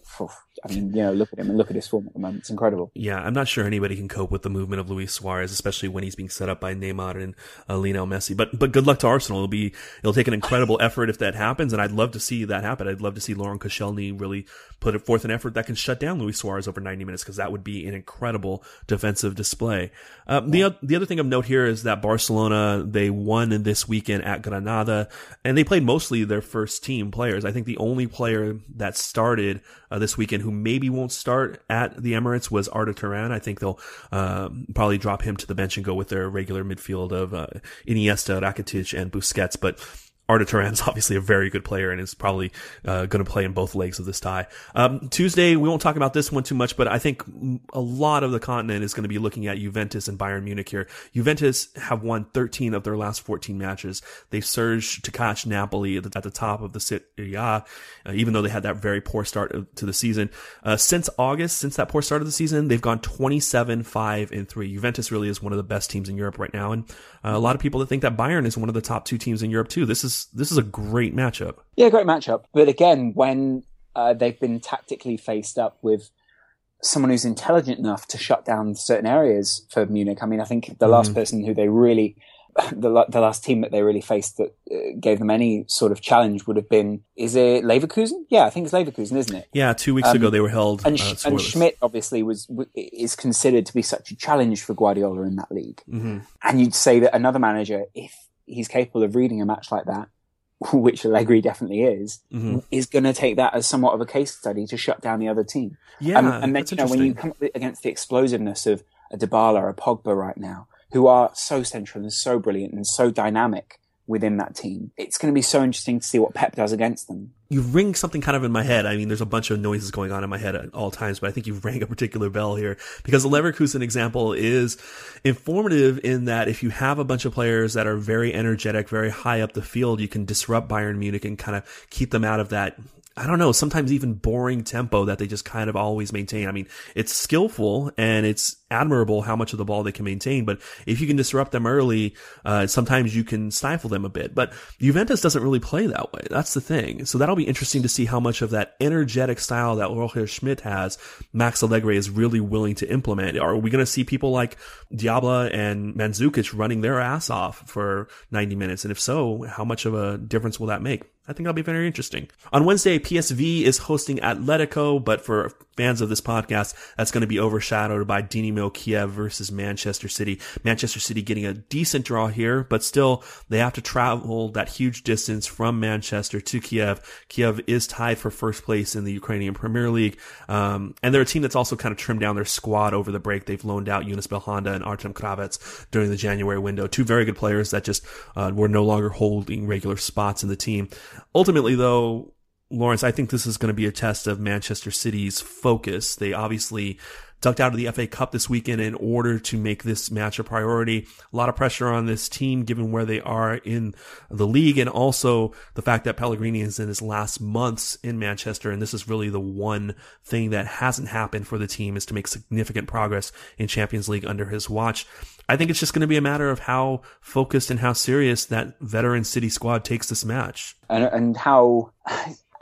I mean, you know, look at him and look at his form at the moment. It's incredible. Yeah, I'm not sure anybody can cope with the movement of Luis Suarez, especially when he's being set up by Neymar and uh, Lionel Messi. But but good luck to Arsenal. It'll be it'll take an incredible effort if that happens, and I'd love to see that happen. I'd love to see Laurent Koscielny really put forth an effort that can shut down Luis Suarez over ninety minutes, because that would be an incredible defensive display. Um, the the other thing of note here is that Barcelona, they won this weekend at Granada, and they played mostly their first team players. I think the only player that started uh, this weekend who maybe won't start at the Emirates was Arda Turan. I think they'll um, probably drop him to the bench and go with their regular midfield of uh, Iniesta, Rakitic, and Busquets. But Arda Turan's obviously a very good player and is probably uh, going to play in both legs of this tie. Um, Tuesday, we won't talk about this one too much, but I think a lot of the continent is going to be looking at Juventus and Bayern Munich here. Juventus have won thirteen of their last fourteen matches. They've surged to catch Napoli at the, at the top of the Serie A, uh, even though they had that very poor start to the season. Uh, since August, since that poor start of the season, they've gone twenty-seven, five, and three. Juventus really is one of the best teams in Europe right now, and uh, a lot of people that think that Bayern is one of the top two teams in Europe too. This is This is a great matchup. Yeah, great matchup. But again, when uh, they've been tactically faced up with someone who's intelligent enough to shut down certain areas for Munich. I mean, I think the last mm. person who they really, the, the last team that they really faced that uh, gave them any sort of challenge would have been, is it Leverkusen? Yeah, I think it's Leverkusen, isn't it? Yeah, two weeks um, ago they were held. And, uh, and Schmidt obviously was is considered to be such a challenge for Guardiola in that league. Mm-hmm. And you'd say that another manager, if he's capable of reading a match like that, which Allegri definitely is, mm-hmm. is going to take that as somewhat of a case study to shut down the other team. Yeah, um, and then you know when you come up against the explosiveness of a Dybala or a Pogba right now, who are so central and so brilliant and so dynamic within that team, it's going to be so interesting to see what Pep does against them. You ring something kind of in my head. I mean, there's a bunch of noises going on in my head at all times, but I think you've rang a particular bell here, because the Leverkusen example is informative in that if you have a bunch of players that are very energetic, very high up the field, you can disrupt Bayern Munich and kind of keep them out of that, I don't know, sometimes even boring tempo that they just kind of always maintain. I mean, it's skillful and it's admirable how much of the ball they can maintain, but if you can disrupt them early, uh, sometimes you can stifle them a bit. But Juventus doesn't really play that way. That's the thing. So that'll be interesting to see how much of that energetic style that Roger Schmidt has, Max Allegri is really willing to implement. Are we going to see people like Diabla and Mandzukic running their ass off for ninety minutes? And if so, how much of a difference will that make? I think that'll be very interesting. On Wednesday, P S V is hosting Atletico, but for fans of this podcast, that's going to be overshadowed by Dynamo Kiev versus Manchester City. Manchester City getting a decent draw here, but still they have to travel that huge distance from Manchester to Kiev. Kiev is tied for first place in the Ukrainian Premier League. Um, and they're a team that's also kind of trimmed down their squad over the break. They've loaned out Yunus Belhanda and Artem Kravets during the January window. Two very good players that just uh, were no longer holding regular spots in the team. Ultimately, though, Lawrence, I think this is going to be a test of Manchester City's focus. They obviously ducked out of the F A Cup this weekend in order to make this match a priority. A lot of pressure on this team given where they are in the league, and also the fact that Pellegrini is in his last months in Manchester, and this is really the one thing that hasn't happened for the team, is to make significant progress in Champions League under his watch. I think it's just going to be a matter of how focused and how serious that veteran City squad takes this match. And, and how...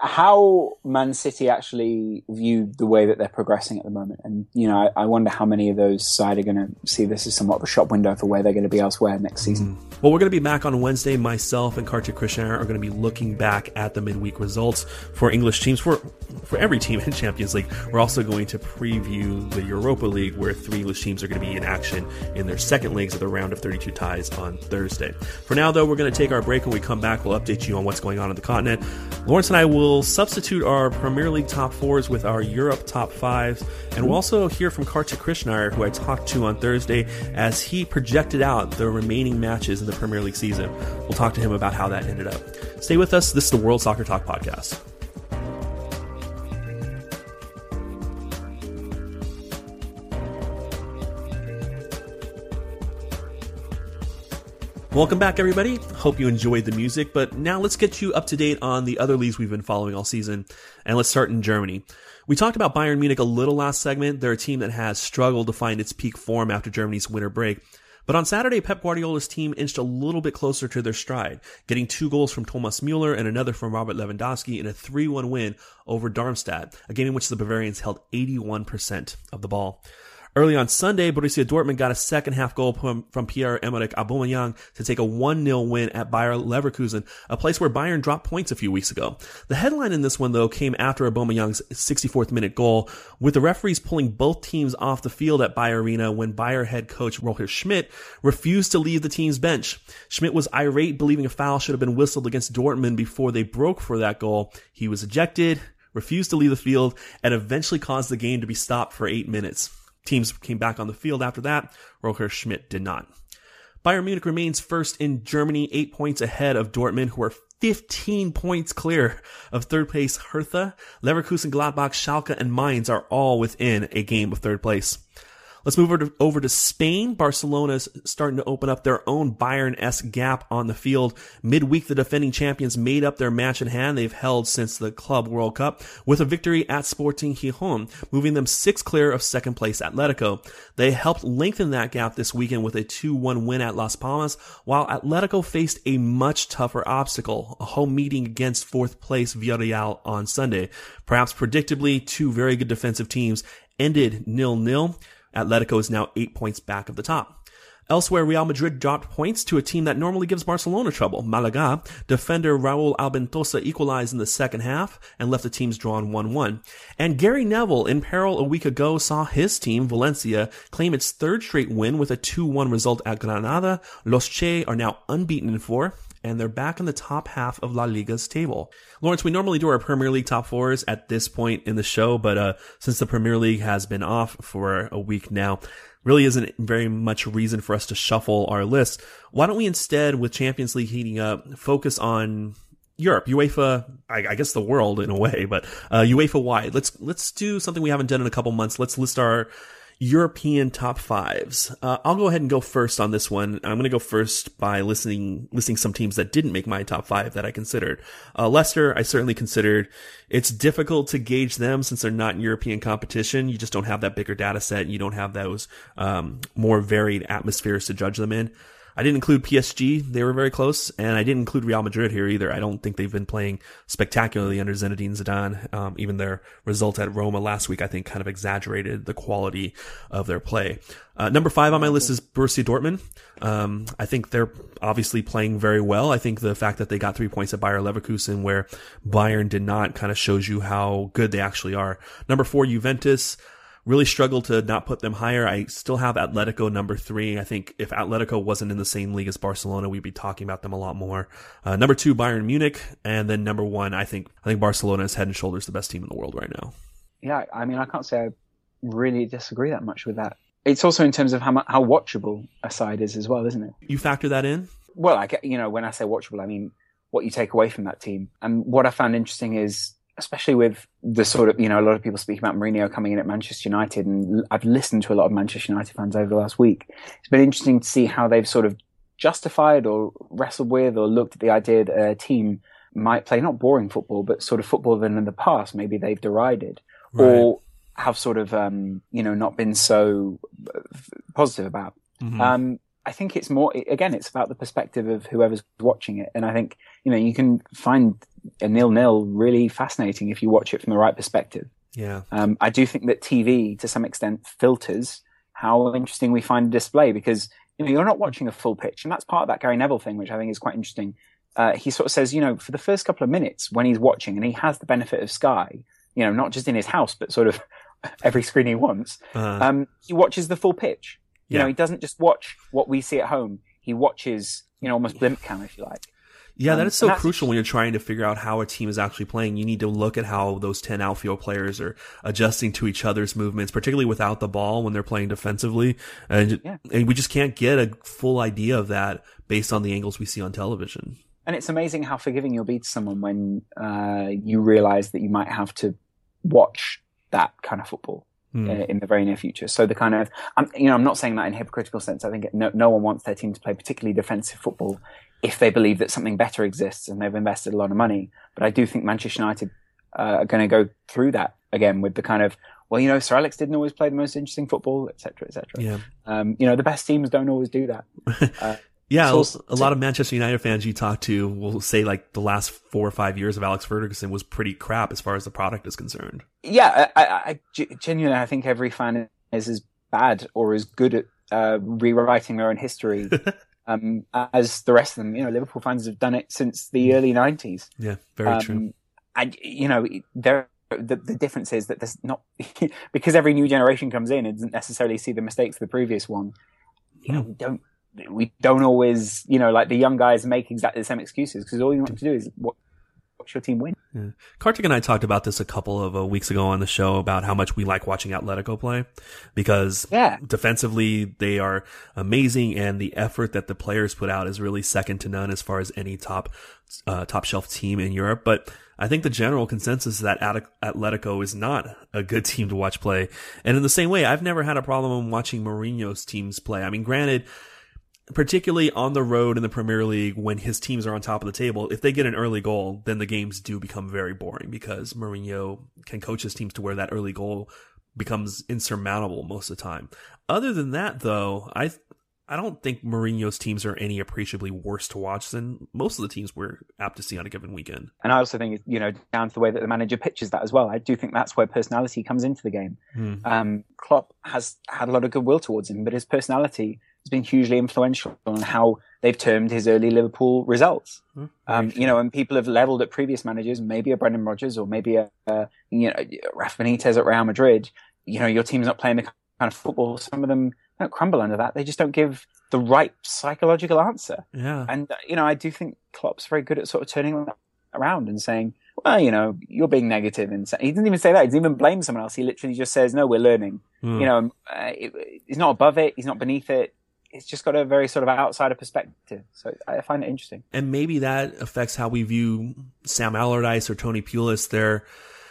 how Man City actually view the way that they're progressing at the moment. And, you know, I, I wonder how many of those side are going to see this as somewhat of a shop window for where they're going to be elsewhere next season. Mm. Well, we're going to be back on Wednesday. Myself and Kartik Krishnan are going to be looking back at the midweek results for English teams, for for every team in Champions League. We're also going to preview the Europa League, where three English teams are going to be in action in their second legs of the round of thirty-two ties on Thursday. For now, though, we're going to take our break. When we come back, we'll update you on what's going on in the continent. Lawrence and I will substitute our Premier League top fours with our Europe top fives, and we'll also hear from Kartik Krishnan, who I talked to on Thursday, as he projected out the remaining matches in the Premier League season. We'll talk to him about how that ended up. Stay with us. This is the World Soccer Talk Podcast. Welcome back, everybody. Hope you enjoyed the music, but now let's get you up to date on the other leagues we've been following all season, and let's start in Germany. We talked about Bayern Munich a little last segment. They're a team that has struggled to find its peak form after Germany's winter break. But on Saturday, Pep Guardiola's team inched a little bit closer to their stride, getting two goals from Thomas Müller and another from Robert Lewandowski in a three one win over Darmstadt, a game in which the Bavarians held eighty-one percent of the ball. Early on Sunday, Borussia Dortmund got a second-half goal from, from Pierre-Emerick Aubameyang to take a one nil win at Bayer Leverkusen, a place where Bayern dropped points a few weeks ago. The headline in this one, though, came after Aubameyang's sixty-fourth minute goal, with the referees pulling both teams off the field at Bayer Arena when Bayer head coach Roger Schmidt refused to leave the team's bench. Schmidt was irate, believing a foul should have been whistled against Dortmund before they broke for that goal. He was ejected, refused to leave the field, and eventually caused the game to be stopped for eight minutes. Teams came back on the field after that. Roger Schmidt did not. Bayern Munich remains first in Germany, eight points ahead of Dortmund, who are fifteen points clear of third place Hertha. Leverkusen, Gladbach, Schalke, and Mainz are all within a game of third place. Let's move over to, over to Spain. Barcelona's starting to open up their own Bayern-esque gap on the field. Midweek, the defending champions made up their match in hand they've held since the Club World Cup with a victory at Sporting Gijón, moving them six clear of second place Atletico. They helped lengthen that gap this weekend with a two one win at Las Palmas, while Atletico faced a much tougher obstacle, a home meeting against fourth place Villarreal on Sunday. Perhaps predictably, two very good defensive teams ended nil nil. Atletico is now eight points back of the top. Elsewhere, Real Madrid dropped points to a team that normally gives Barcelona trouble. Malaga, defender Raul Albentosa equalized in the second half and left the teams drawn one one. And Gary Neville, in peril a week ago, saw his team, Valencia, claim its third straight win with a two one result at Granada. Los Che are now unbeaten in four, and they're back in the top half of La Liga's table. Lawrence, we normally do our Premier League top fours at this point in the show, but uh since the Premier League has been off for a week now, really isn't very much reason for us to shuffle our list. Why don't we instead, with Champions League heating up, focus on Europe, UEFA, I, I guess the world in a way, but uh UEFA-wide. Let's let's do something we haven't done in a couple months. Let's list our European top fives. Uh, I'll go ahead and go first on this one. I'm going to go first by listening, listing some teams that didn't make my top five that I considered. Uh, Leicester, I certainly considered. It's difficult to gauge them since they're not in European competition. You just don't have that bigger data set, and you don't have those, um, more varied atmospheres to judge them in. I didn't include P S G. They were very close. And I didn't include Real Madrid here either. I don't think they've been playing spectacularly under Zinedine Zidane. Um, even their result at Roma last week, I think, kind of exaggerated the quality of their play. Uh, number five on my list is Borussia Dortmund. Um, I think they're obviously playing very well. I think the fact that they got three points at Bayer Leverkusen, where Bayern did not, kind of shows you how good they actually are. Number four, Juventus. Really struggled to not put them higher. I still have Atletico number three. I think if Atletico wasn't in the same league as Barcelona, we'd be talking about them a lot more. Uh, number two, Bayern Munich. And then number one, I think, I think Barcelona is head and shoulders the best team in the world right now. Yeah, I mean, I can't say I really disagree that much with that. It's also in terms of how much, how watchable a side is as well, isn't it? You factor that in? Well, I get, you know, when I say watchable, I mean what you take away from that team. And what I found interesting is, especially with the sort of, you know, a lot of people speak about Mourinho coming in at Manchester United, and I've listened to a lot of Manchester United fans over the last week. It's been interesting to see how they've sort of justified or wrestled with or looked at the idea that a team might play not boring football, but sort of football that in the past maybe they've derided, right, or have sort of, um, you know, not been so positive about. Mm-hmm. Um, I think it's more, again, it's about the perspective of whoever's watching it. And I think, you know, you can find a nil-nil really fascinating if you watch it from the right perspective. Yeah. Um, I do think that T V, to some extent, filters how interesting we find a display because, you know, you're not watching a full pitch. And that's part of that Gary Neville thing, which I think is quite interesting. Uh, he sort of says, you know, for the first couple of minutes when he's watching and he has the benefit of Sky, you know, not just in his house, but sort of every screen he wants, uh, um, he watches the full pitch. You yeah. know, he doesn't just watch what we see at home. He watches, you know, almost blimp cam, if you like. Yeah, um, that is so crucial when you're trying to figure out how a team is actually playing. You need to look at how those ten outfield players are adjusting to each other's movements, particularly without the ball when they're playing defensively. And, yeah. and we just can't get a full idea of that based on the angles we see on television. And it's amazing how forgiving you'll be to someone when uh, you realize that you might have to watch that kind of football mm. uh, in the very near future. So the kind of, I'm, you know, I'm not saying that in a hypocritical sense. I think no, no one wants their team to play particularly defensive football if they believe that something better exists and they've invested a lot of money. But I do think Manchester United uh, are going to go through that again with the kind of, well, you know, Sir Alex didn't always play the most interesting football, et cetera, et cetera. Yeah. Um, you know, the best teams don't always do that. Uh, Yeah, so, a lot of Manchester United fans you talk to will say like the last four or five years of Alex Ferguson was pretty crap as far as the product is concerned. Yeah, I, I, I genuinely, I think every fan is as bad or as good at uh, rewriting their own history um, as the rest of them. You know, Liverpool fans have done it since the early nineties. Yeah, very um, true. And, you know, there the, the difference is that there's not, because every new generation comes in and doesn't necessarily see the mistakes of the previous one, you know, we don't, we don't always, you know, like the young guys make exactly the same excuses because all you want to do is watch your team win. Yeah. Kartik and I talked about this a couple of uh, weeks ago on the show about how much we like watching Atletico play because yeah. defensively they are amazing and the effort that the players put out is really second to none as far as any top uh, top shelf team in Europe. But I think the general consensus is that Atletico is not a good team to watch play. And in the same way, I've never had a problem watching Mourinho's teams play. I mean, granted, particularly on the road in the Premier League when his teams are on top of the table, if they get an early goal, then the games do become very boring because Mourinho can coach his teams to where that early goal becomes insurmountable most of the time. Other than that, though, I I don't think Mourinho's teams are any appreciably worse to watch than most of the teams we're apt to see on a given weekend. And I also think, you know, down to the way that the manager pitches that as well. I do think that's where personality comes into the game. Hmm. Um, Klopp has had a lot of goodwill towards him, but his personality has been hugely influential on how they've termed his early Liverpool results. Hmm. Um, you know, and people have leveled at previous managers, maybe a Brendan Rodgers or maybe a, a you know, Rafa Benitez at Real Madrid. You know, your team's not playing the kind of football. Some of them don't crumble under that. They just don't give the right psychological answer. Yeah. And, uh, you know, I do think Klopp's very good at sort of turning that around and saying, well, you know, you're being negative. And he didn't even say that. He didn't even blame someone else. He literally just says, no, we're learning. Mm. You know, uh, it, he's not above it. He's not beneath it. It's just got a very sort of outsider perspective. So I find it interesting. And maybe that affects how we view Sam Allardyce or Tony Pulis. They're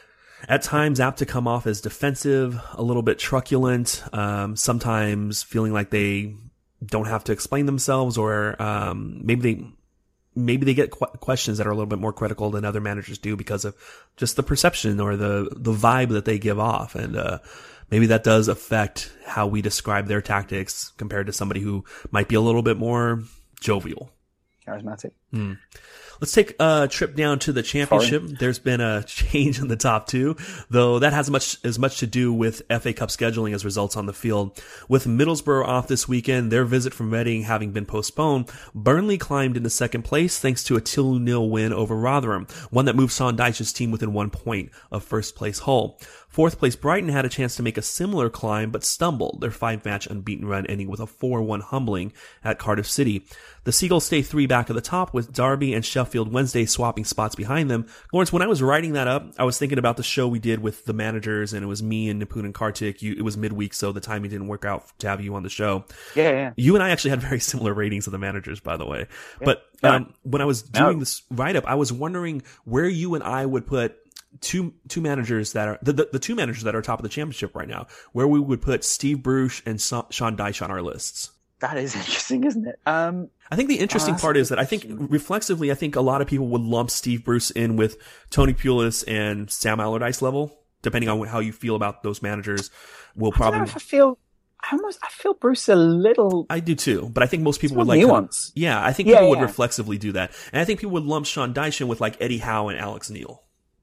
at times apt to come off as defensive, a little bit truculent, um, sometimes feeling like they don't have to explain themselves, or um, maybe they maybe they get qu- questions that are a little bit more critical than other managers do because of just the perception or the the vibe that they give off, and uh, maybe that does affect how we describe their tactics compared to somebody who might be a little bit more jovial, charismatic. Mm. Let's take a trip down to the championship. Foreign. There's been a change in the top two, though that has much as much to do with F A Cup scheduling as results on the field. With Middlesbrough off this weekend, their visit from Reading having been postponed, Burnley climbed into second place thanks to a two nil win over Rotherham, one that moved Sean Dyche's team within one point of first place Hull. Fourth place Brighton had a chance to make a similar climb, but stumbled, their five-match unbeaten run ending with a four one humbling at Cardiff City. The Seagulls stay three back at the top, with Derby and Sheffield Wednesday swapping spots behind them. Lawrence, when I was writing that up, I was thinking about the show we did with the managers, and it was me and Nipun and Kartik. You, it was midweek, so the timing didn't work out to have you on the show. Yeah, yeah. You and I actually had very similar ratings of the managers, by the way. Yeah. But um, yeah. when I was doing no. this write-up, I was wondering where you and I would put two two managers that are the, the the two managers that are top of the championship right now, where we would put Steve Bruce and so, Sean Dyche on our lists. That is interesting, isn't it? Um, I think the interesting uh, part is that I think reflexively, I think a lot of people would lump Steve Bruce in with Tony Pulis and Sam Allardyce level, depending on how you feel about those managers. Will probably. I don't know if I feel. I almost I feel Bruce a little. I do too, but I think most people It's would like. nuance. Kind of, yeah, I think Yeah, people would yeah. reflexively do that, and I think people would lump Sean Dyche in with like Eddie Howe and Alex Neil.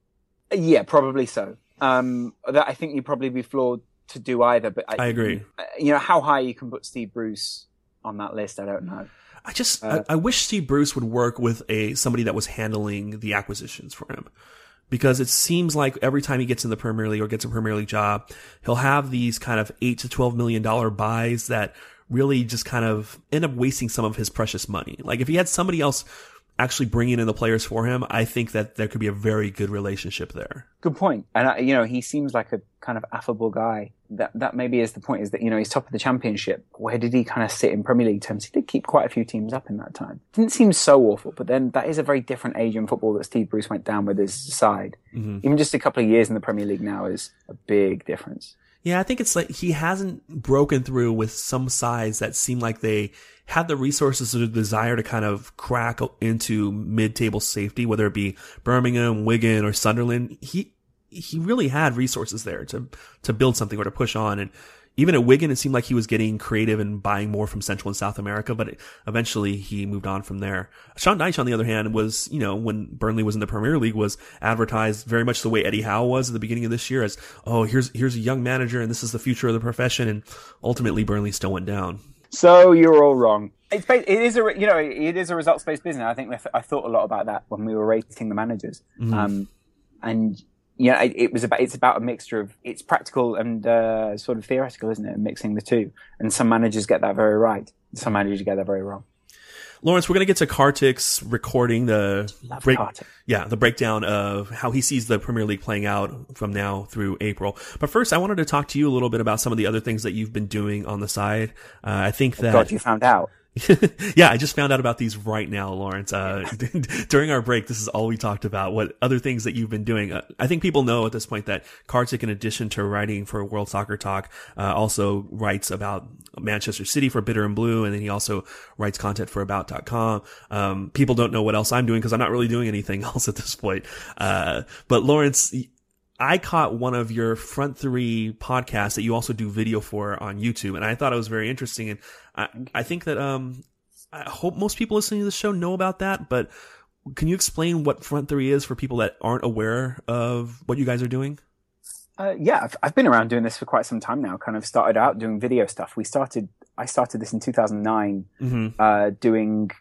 Yeah, probably so. Um, that I think you'd probably be flawed to do either. But I, I agree. You know how high you can put Steve Bruce on that list, I don't know. I just Uh, I, I wish Steve Bruce would work with a somebody that was handling the acquisitions for him. Because it seems like every time he gets in the Premier League or gets a Premier League job, he'll have these kind of eight to twelve million dollar buys that really just kind of end up wasting some of his precious money. Like if he had somebody else actually bringing in the players for him, I think that there could be a very good relationship there. Good point. And I, you know, he seems like a kind of affable guy. That that maybe is the point. Is that, you know, he's top of the Championship. Where did he kind of sit in Premier League terms? He did keep quite a few teams up in that time. Didn't seem so awful, but then that is a very different age in football that Steve Bruce went down with his side. Mm-hmm. Even just a couple of years in the Premier League now is a big difference. Yeah, I think it's like he hasn't broken through with some sides that seem like they had the resources or the desire to kind of crack into mid-table safety, whether it be Birmingham, Wigan, or Sunderland. He he really had resources there to to build something or to push on. And even at Wigan, it seemed like he was getting creative and buying more from Central and South America, but it, eventually he moved on from there. Sean Dyche, on the other hand, was, you know, when Burnley was in the Premier League, was advertised very much the way Eddie Howe was at the beginning of this year as, oh, here's here's a young manager and this is the future of the profession. And ultimately, Burnley still went down. So you're all wrong. It's ba- it is a you know it is a results based business. I think I thought a lot about that when we were rating the managers, Mm-hmm. um, and yeah, it, it was about it's about a mixture of it's practical and uh, sort of theoretical, isn't it? Mixing the two, and some managers get that very right, some managers get that very wrong. Lawrence, we're going to get to Kartik's recording the Love break, Kartik. yeah, the breakdown of how he sees the Premier League playing out from now through April. But first, I wanted to talk to you a little bit about some of the other things that you've been doing on the side. Uh, I think that God, you found out. yeah, I just found out about these right now, Lawrence. Uh, during our break, this is all we talked about. What other things that you've been doing? Uh, I think people know at this point that Kartik, in addition to writing for World Soccer Talk, uh, also writes about Manchester City for Bitter and Blue, and then he also writes content for about dot com. Um, people don't know what else I'm doing because I'm not really doing anything else at this point. Uh, but Lawrence, I caught one of your Front Three podcasts that you also do video for on YouTube, and I thought it was very interesting. And I, I think that um, I hope most people listening to the show know about that. But can you explain what Front Three is for people that aren't aware of what you guys are doing? Uh, yeah, I've, I've been around doing this for quite some time now. Kind of started out doing video stuff. We started. I started this in two thousand nine, Mm-hmm. uh, doing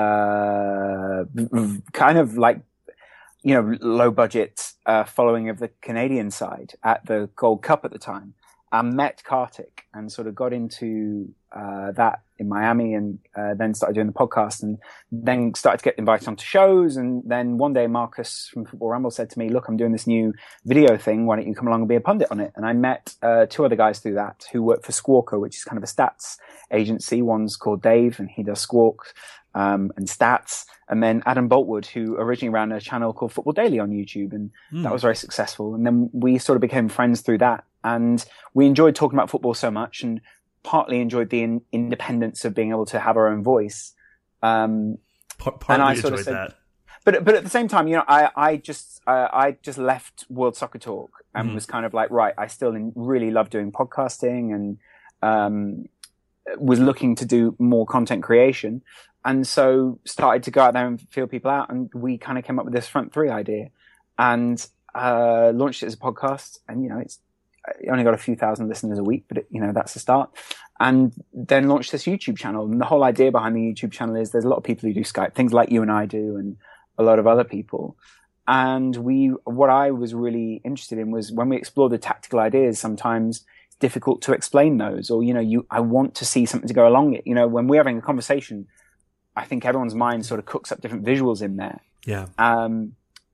uh, kind of like, you know, low budget uh, following of the Canadian side at the Gold Cup at the time. I met Kartik and sort of got into uh, that in Miami, and uh, then started doing the podcast, and then started to get invited onto shows. And then one day Marcus from Football Ramble said to me, look, I'm doing this new video thing. Why don't you come along and be a pundit on it? And I met uh, two other guys through that who work for Squawker, which is kind of a stats agency. One's called Dave, and he does Squawk um, and stats. And then Adam Boltwood, who originally ran a channel called Football Daily on YouTube, and Mm. that was very successful. And then we sort of became friends through that. And we enjoyed talking about football so much, and partly enjoyed the in- independence of being able to have our own voice. Um, P- and partly I enjoyed sort of said, that. but but at the same time, you know, I I just uh, I just left World Soccer Talk and Mhm. was kind of like, right, I still in, really love doing podcasting, and um, was looking to do more content creation, and so started to go out there and feel people out, and we kind of came up with this Front Three idea, and uh, launched it as a podcast, and you know, it's it only got a few thousand listeners a week, but it, you know, that's a start. And then launched this YouTube channel. And the whole idea behind the YouTube channel is there's a lot of people who do Skype, things like you and I do, and a lot of other people. And we, what I was really interested in was when we explore the tactical ideas, sometimes it's difficult to explain those, or, you know, you, I want to see something to go along it. You know, when we're having a conversation, I think everyone's mind sort of cooks up different visuals in there. Yeah. Um,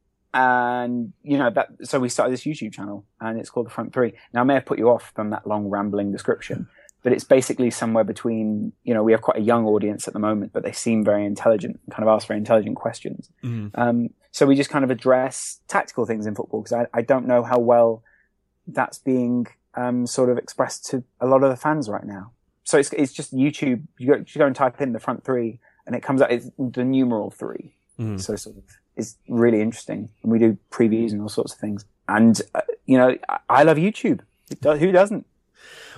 and you know that, so we started this YouTube channel, and it's called The Front Three. Now, I may have put you off from that long rambling description, but it's basically somewhere between, you know, we have quite a young audience at the moment, but they seem very intelligent, kind of ask very intelligent questions. Mm. Um, so we just kind of address tactical things in football, because I, I don't know how well that's being um, sort of expressed to a lot of the fans right now. So it's it's just YouTube. You go, you go and type in The Front Three, and it comes out, it's the numeral three. Mm. So sort of is really interesting. And we do previews and all sorts of things. And, uh, you know, I, I love YouTube. Who doesn't?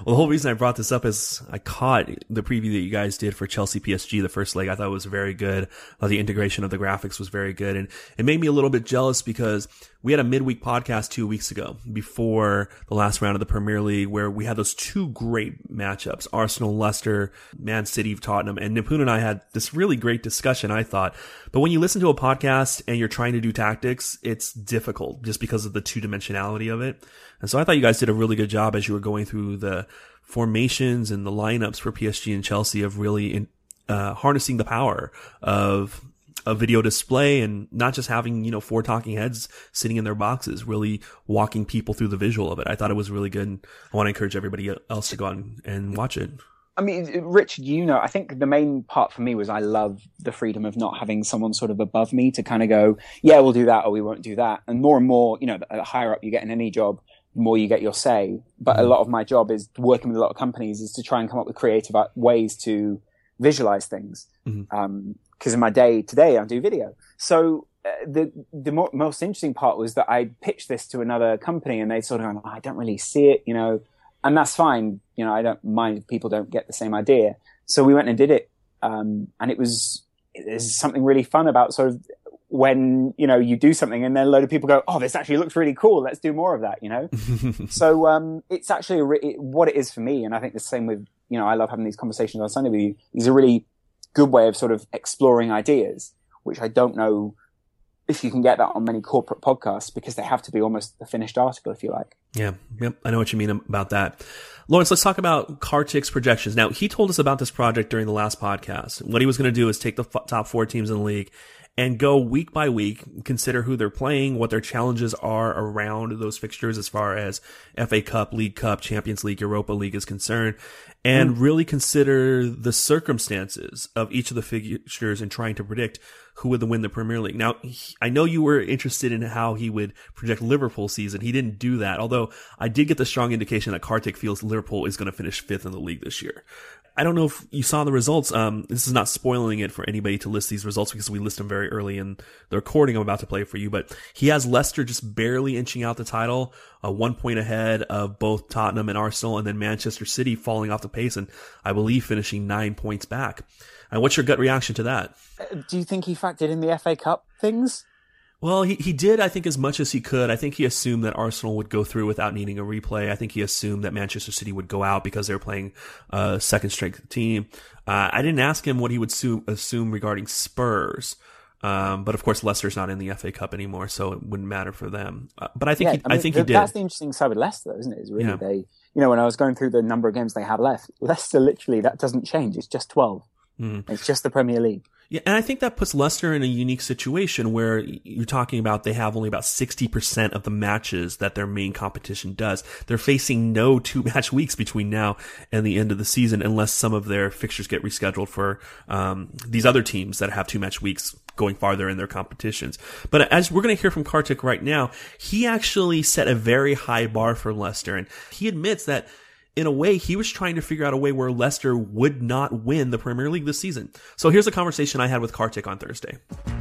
Well, the whole reason I brought this up is I caught the preview that you guys did for Chelsea P S G, the first leg. I thought it was very good. I thought the integration of the graphics was very good. And it made me a little bit jealous because we had a midweek podcast two weeks ago before the last round of the Premier League where we had those two great matchups, Arsenal, Leicester, Man City, Tottenham. And Nipun and I had this really great discussion, I thought. But when you listen to a podcast and you're trying to do tactics, it's difficult just because of the two-dimensionality of it. And so I thought you guys did a really good job as you were going through the formations and the lineups for P S G and Chelsea of really in, uh, harnessing the power of a video display and not just having, you know, four talking heads sitting in their boxes, really walking people through the visual of it. I thought it was really good. And I want to encourage everybody else to go on and watch it. I mean, Richard, you know, I think the main part for me was I love the freedom of not having someone sort of above me to kind of go, yeah, we'll do that or we won't do that. And more and more, you know, the higher up you get in any job, the more you get your say. But a lot of my job is working with a lot of companies is to try and come up with creative ways to visualize things. Mm-hmm. Um, cause in my day today, I do video. So uh, the, the mo- most interesting part was that I pitched this to another company and they sort of go, oh, I don't really see it, you know, and that's fine. You know, I don't mind if people don't get the same idea. So we went and did it. Um, and it was, there's something really fun about sort of when, you know, you do something and then a load of people go, oh, this actually looks really cool. Let's do more of that, you know? So, um, it's actually a re- it, what it is for me. And I think the same with, you know, I love having these conversations on Sunday with you. It's a really good way of sort of exploring ideas, which I don't know if you can get that on many corporate podcasts because they have to be almost the finished article, if you like. Yeah, yep, I know what you mean about that. Lawrence, let's talk about Kartik's projections. Now, he told us about this project during the last podcast. What he was going to do is take the f- top four teams in the league and go week by week, consider who they're playing, what their challenges are around those fixtures as far as F A Cup, League Cup, Champions League, Europa League is concerned, and mm. really consider the circumstances of each of the fixtures and trying to predict who would win the Premier League. Now, he, I know you were interested in how he would project Liverpool's season. He didn't do that, although I did get the strong indication that Kartik feels Liverpool is going to finish fifth in the league this year. I don't know if you saw the results. Um, this is not spoiling it for anybody to list these results because we list them very early in the recording I'm about to play for you. But he has Leicester just barely inching out the title, uh, one point ahead of both Tottenham and Arsenal, and then Manchester City falling off the pace and I believe finishing nine points back. And what's your gut reaction to that? Do you think he factored in the F A Cup things? Well, he, he did, I think, as much as he could. I think he assumed that Arsenal would go through without needing a replay. I think he assumed that Manchester City would go out because they were playing a second strength team. Uh, I didn't ask him what he would assume, assume regarding Spurs. Um, but of course, Leicester's not in the F A Cup anymore, so it wouldn't matter for them. Uh, but I think, yeah, he, I, mean, I think the, he did. That's the interesting side with Leicester, though, isn't it? Is really yeah. they, you know, when I was going through the number of games they have left, Leicester literally, that doesn't change. It's just twelve. Mm. It's just the Premier League. Yeah, and I think that puts Leicester in a unique situation where you're talking about they have only about sixty percent of the matches that their main competition does. They're facing no two-match weeks between now and the end of the season unless some of their fixtures get rescheduled for um these other teams that have two-match weeks going farther in their competitions. But as we're going to hear from Kartik right now, he actually set a very high bar for Leicester, and he admits that in a way, he was trying to figure out a way where Leicester would not win the Premier League this season. So here's a conversation I had with Kartik on Thursday.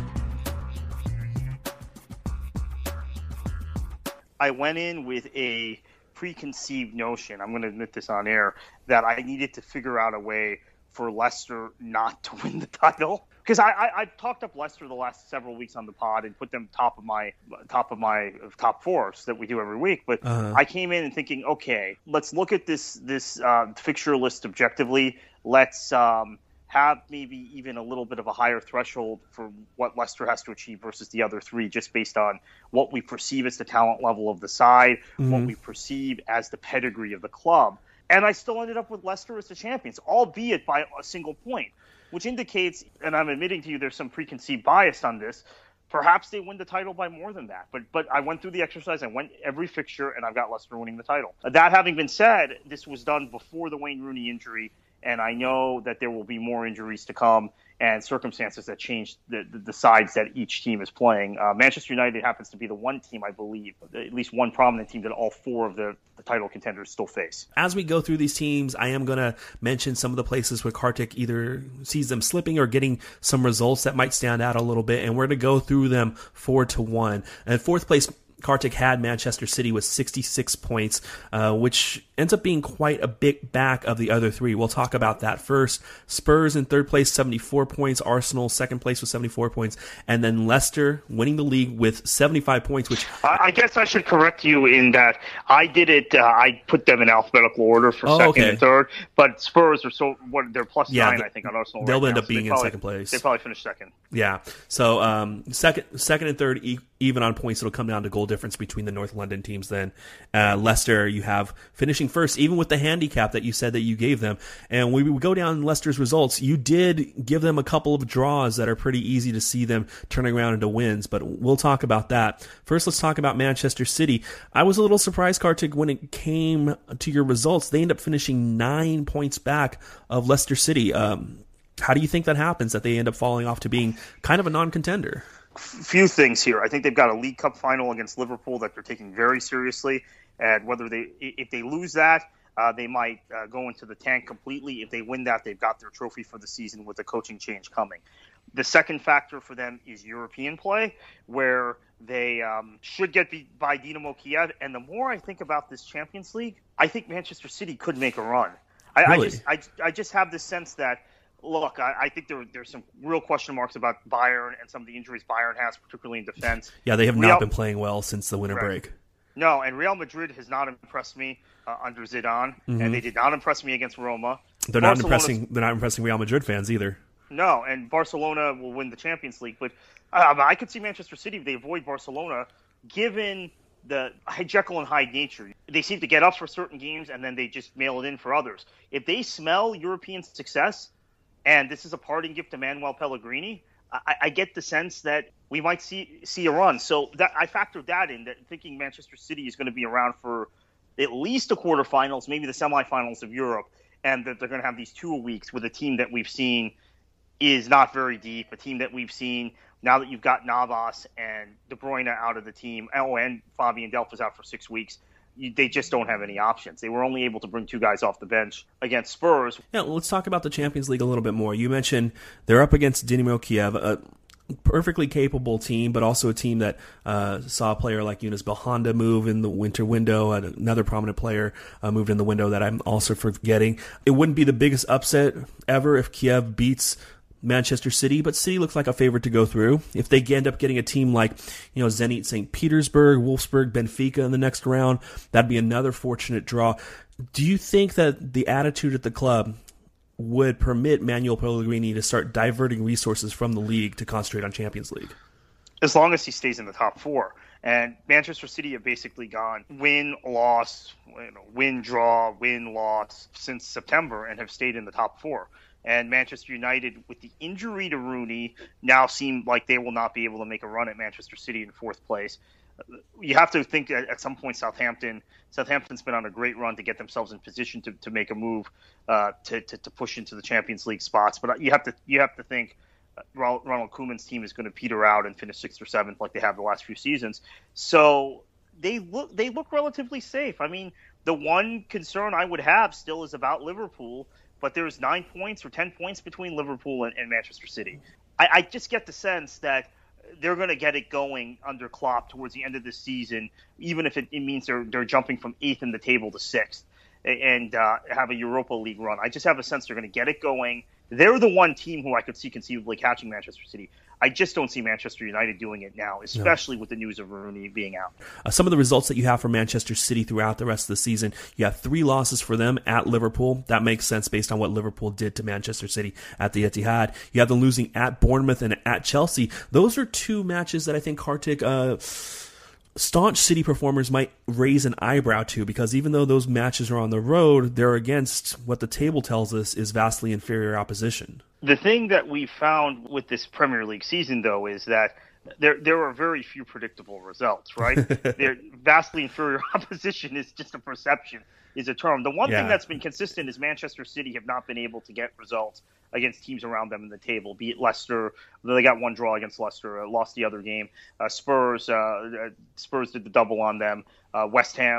I went in with a preconceived notion, I'm going to admit this on air, that I needed to figure out a way for Leicester not to win the title. Because I, I, I talked up Leicester the last several weeks on the pod and put them top of my top of my top fours that we do every week. But uh-huh. I came in and thinking, okay, let's look at this this uh, fixture list objectively. Let's um, have maybe even a little bit of a higher threshold for what Leicester has to achieve versus the other three, just based on what we perceive as the talent level of the side, mm-hmm. what we perceive as the pedigree of the club. And I still ended up with Leicester as the champions, albeit by a single point, which indicates, and I'm admitting to you there's some preconceived bias on this, perhaps they win the title by more than that. But but I went through the exercise, I went every fixture, and I've got Leicester winning the title. That having been said, this was done before the Wayne Rooney injury, and I know that there will be more injuries to come and circumstances that change the, the, the sides that each team is playing. Uh, Manchester United happens to be the one team, I believe, at least one prominent team that all four of the, the title contenders still face. As we go through these teams, I am going to mention some of the places where Kartik either sees them slipping or getting some results that might stand out a little bit, and we're going to go through them four to one. And fourth place, Kartik had Manchester City with sixty-six points, uh, which ends up being quite a bit back of the other three. We'll talk about that first. Spurs in third place, seventy-four points. Arsenal second place with seventy-four points. And then Leicester winning the league with seventy-five points, which... I guess I should correct you in that I did it, uh, I put them in alphabetical order for oh, second okay. and third, but Spurs are so, what, they're plus yeah, nine, the, I think, on Arsenal They'll right end now, up so being probably, in second place. They probably finished second. Yeah. So um, second second and third, e- even on points, it'll come down to goal difference between the North London teams then. Uh, Leicester, you have finishing first, even with the handicap that you said that you gave them. And when we go down Leicester's results, you did give them a couple of draws that are pretty easy to see them turning around into wins, but we'll talk about that. First, let's talk about Manchester City. I was a little surprised, Kartik, when it came to your results. They end up finishing nine points back of Leicester City. Um, how do you think that happens, that they end up falling off to being kind of a non-contender? Few things here. I think they've got a League Cup final against Liverpool that they're taking very seriously, and whether they, if they lose that, uh, they might uh, go into the tank completely. If they win that, they've got their trophy for the season with the coaching change coming. The second factor for them is European play, where they um, should get beat by Dynamo Kiev. And the more I think about this Champions League, I think Manchester City could make a run. I, really? I just, I, I just have this sense that. Look, I, I think there there's some real question marks about Bayern and some of the injuries Bayern has, particularly in defense. Yeah, they have Real, not been playing well since the winter right. break. No, and Real Madrid has not impressed me uh, under Zidane, mm-hmm. and they did not impress me against Roma. They're not impressing. They're not impressing Real Madrid fans either. No, and Barcelona will win the Champions League, but uh, I could see Manchester City if they avoid Barcelona, given the Jekyll and Hyde nature. They seem to get up for certain games and then they just mail it in for others. If they smell European success, and this is a parting gift to Manuel Pellegrini, I, I get the sense that we might see see a run. So that I factored that in, that thinking Manchester City is going to be around for at least the quarterfinals, maybe the semifinals of Europe, and that they're going to have these two weeks with a team that we've seen is not very deep, a team that we've seen now that you've got Navas and De Bruyne out of the team, oh, and Fabian Delph is out for six weeks. You, they just don't have any options. They were only able to bring two guys off the bench against Spurs. Yeah, let's talk about the Champions League a little bit more. You mentioned they're up against Dynamo Kiev, a perfectly capable team, but also a team that uh, saw a player like Yunus Belhanda move in the winter window, and another prominent player uh, moved in the window that I'm also forgetting. It wouldn't be the biggest upset ever if Kiev beats Manchester City, but City looks like a favorite to go through. If they end up getting a team like, you know, Zenit Saint Petersburg, Wolfsburg, Benfica in the next round, that'd be another fortunate draw. Do you think that the attitude at the club would permit Manuel Pellegrini to start diverting resources from the league to concentrate on Champions League? As long as he stays in the top four. And Manchester City have basically gone win, loss, you know, win, draw, win, loss since September and have stayed in the top four. And Manchester United, with the injury to Rooney, now seem like they will not be able to make a run at Manchester City in fourth place. You have to think at some point Southampton, Southampton's been on a great run to get themselves in position to, to make a move uh, to, to to push into the Champions League spots. But you have to you have to think Ronald Koeman's team is going to peter out and finish sixth or seventh like they have the last few seasons. So they look they look relatively safe. I mean, the one concern I would have still is about Liverpool. But there's nine points or ten points between Liverpool and, and Manchester City. I, I just get the sense that they're going to get it going under Klopp towards the end of the season, even if it, it means they're they're jumping from eighth in the table to sixth and uh, have a Europa League run. I just have a sense they're going to get it going. They're the one team who I could see conceivably catching Manchester City. I just don't see Manchester United doing it now, especially no. with the news of Rooney being out. Uh, some of the results that you have for Manchester City throughout the rest of the season, you have three losses for them at Liverpool. That makes sense based on what Liverpool did to Manchester City at the Etihad. You have them losing at Bournemouth and at Chelsea. Those are two matches that I think Kartik... Uh, staunch City performers might raise an eyebrow to, because even though those matches are on the road, they're against what the table tells us is vastly inferior opposition. The thing that we found with this Premier League season, though, is that there there are very few predictable results, right? They're vastly inferior opposition is just a perception, is a term. The one yeah. thing that's been consistent is Manchester City have not been able to get results against teams around them in the table, be it Leicester. They got one draw against Leicester, uh, lost the other game. Uh, Spurs, uh, Spurs did the double on them. Uh, West Ham,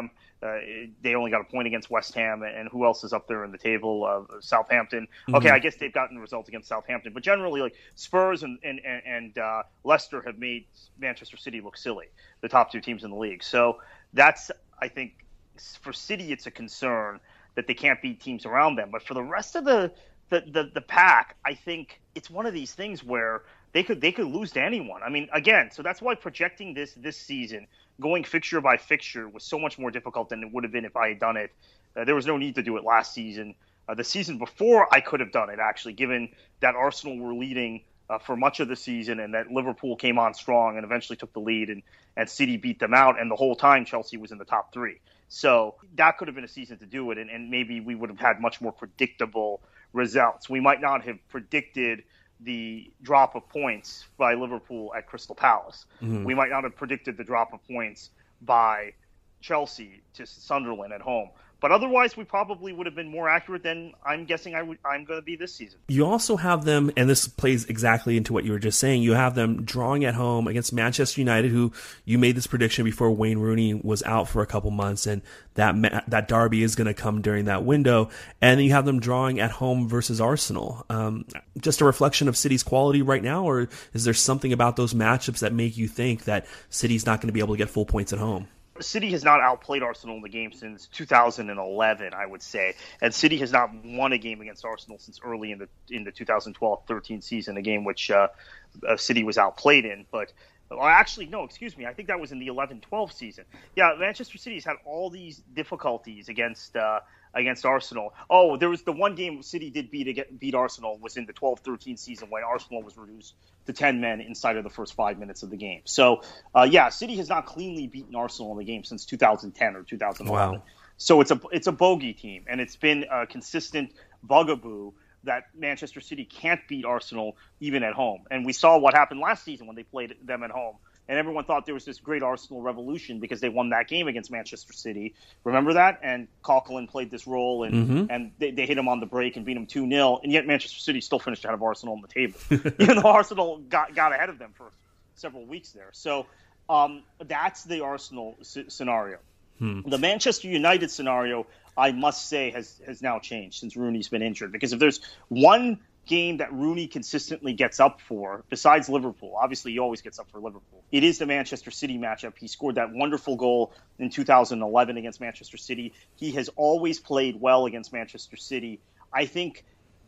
Uh, they only got a point against West Ham, and who else is up there in the table? Uh, Southampton. Okay, mm-hmm. I guess they've gotten the result against Southampton, but generally, like Spurs and and and uh, Leicester have made Manchester City look silly, the top two teams in the league. So that's, I think, for City, it's a concern that they can't beat teams around them. But for the rest of the the the, the pack, I think it's one of these things where they could they could lose to anyone. I mean, again, so that's why projecting this this season, going fixture by fixture, was so much more difficult than it would have been if I had done it. Uh, there was no need to do it last season. Uh, the season before, I could have done it, actually, given that Arsenal were leading uh, for much of the season and that Liverpool came on strong and eventually took the lead, and, and City beat them out, and the whole time Chelsea was in the top three. So that could have been a season to do it, and, and maybe we would have had much more predictable results. We might not have predicted the drop of points by Liverpool at Crystal Palace. Mm-hmm. We might not have predicted the drop of points by Chelsea to Sunderland at home. But otherwise, we probably would have been more accurate than I'm guessing I would, I'm going to be this season. You also have them, and this plays exactly into what you were just saying, you have them drawing at home against Manchester United, who you made this prediction before Wayne Rooney was out for a couple months, and that that derby is going to come during that window. And then you have them drawing at home versus Arsenal. Um, just a reflection of City's quality right now, or is there something about those matchups that make you think that City's not going to be able to get full points at home? City has not outplayed Arsenal in the game since two thousand eleven, I would say, and City has not won a game against Arsenal since early in the in the twenty twelve thirteen season, a game which uh, uh, City was outplayed in. But well, actually, no, excuse me, I think that was in the eleven twelve season. Yeah, Manchester City's had all these difficulties against uh, against Arsenal. Oh, there was the one game City did beat beat Arsenal was in the twelve thirteen season when Arsenal was reduced to ten men inside of the first five minutes of the game. So, uh, yeah, City has not cleanly beaten Arsenal in the game since two thousand ten or two thousand eleven. Wow. So it's a it's a bogey team, and it's been a consistent bugaboo that Manchester City can't beat Arsenal even at home. And we saw what happened last season when they played them at home. And everyone thought there was this great Arsenal revolution because they won that game against Manchester City. Remember that? And Coquelin played this role, and, mm-hmm. and they, they hit him on the break and beat him two nil. And yet Manchester City still finished ahead of Arsenal on the table, even though Arsenal got, got ahead of them for several weeks there. So um, that's the Arsenal c- scenario. Hmm. The Manchester United scenario, I must say, has, has now changed since Rooney's been injured. Because if there's one game that Rooney consistently gets up for, besides Liverpool, obviously he always gets up for Liverpool, it is the Manchester City matchup. He scored that wonderful goal in two thousand eleven against Manchester City. He has always played well against Manchester City. I think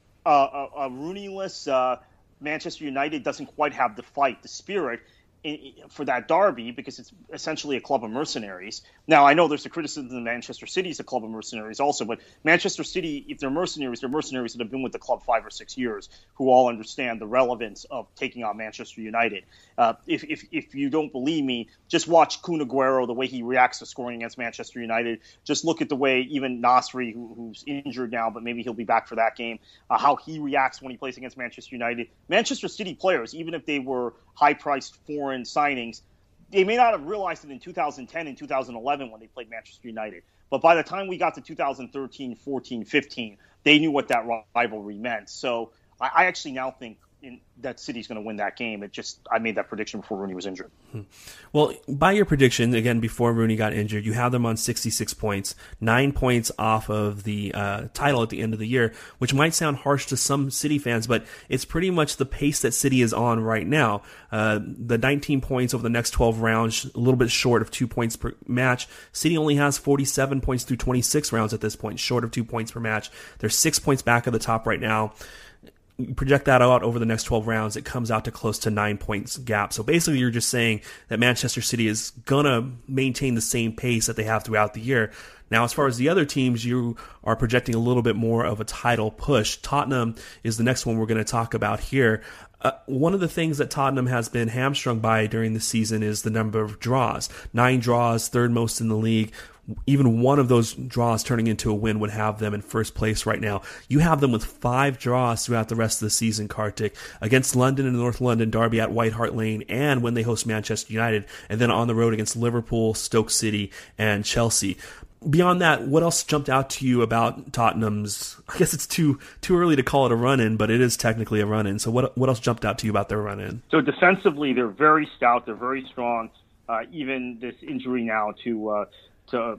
uh, a, a Rooney-less uh, Manchester United doesn't quite have the fight, the spirit, for that derby, because it's essentially a club of mercenaries. Now, I know there's a criticism that Manchester City is a club of mercenaries also, but Manchester City, if they're mercenaries, they're mercenaries that have been with the club five or six years, who all understand the relevance of taking on Manchester United. Uh, if, if if you don't believe me, just watch Kun Aguero, the way he reacts to scoring against Manchester United. Just look at the way even Nasri, who, who's injured now, but maybe he'll be back for that game, uh, how he reacts when he plays against Manchester United. Manchester City players, even if they were high-priced foreign signings, they may not have realized it in two thousand ten and two thousand eleven when they played Manchester United. But by the time we got to two thousand thirteen, fourteen, fifteen, they knew what that rivalry meant. So I, I actually now think in, that City's going to win that game. It just I made that prediction before Rooney was injured. Well, by your prediction, again, before Rooney got injured, you have them on sixty-six points, nine points off of the uh, title at the end of the year, which might sound harsh to some City fans, but it's pretty much the pace that City is on right now. Uh, the nineteen points over the next twelve rounds, a little bit short of two points per match. City only has forty-seven points through twenty-six rounds at this point, short of two points per match. They're six points back at the top right now. You project that out over the next twelve rounds, it comes out to close to nine points gap. So basically you're just saying that Manchester City is going to maintain the same pace that they have throughout the year. Now, as far as the other teams, you are projecting a little bit more of a title push. Tottenham is the next one we're going to talk about here. Uh, one of the things that Tottenham has been hamstrung by during the season is the number of draws. Nine draws, third most in the league. Even one of those draws turning into a win would have them in first place right now. You have them with five draws throughout the rest of the season, Kartik, against London and North London Derby at White Hart Lane, and when they host Manchester United, and then on the road against Liverpool, Stoke City, and Chelsea. Beyond that, what else jumped out to you about Tottenham's, I guess it's too too early to call it a run-in, but it is technically a run-in. So what what else jumped out to you about their run-in? So defensively, they're very stout. They're very strong. Uh, even this injury now to uh, to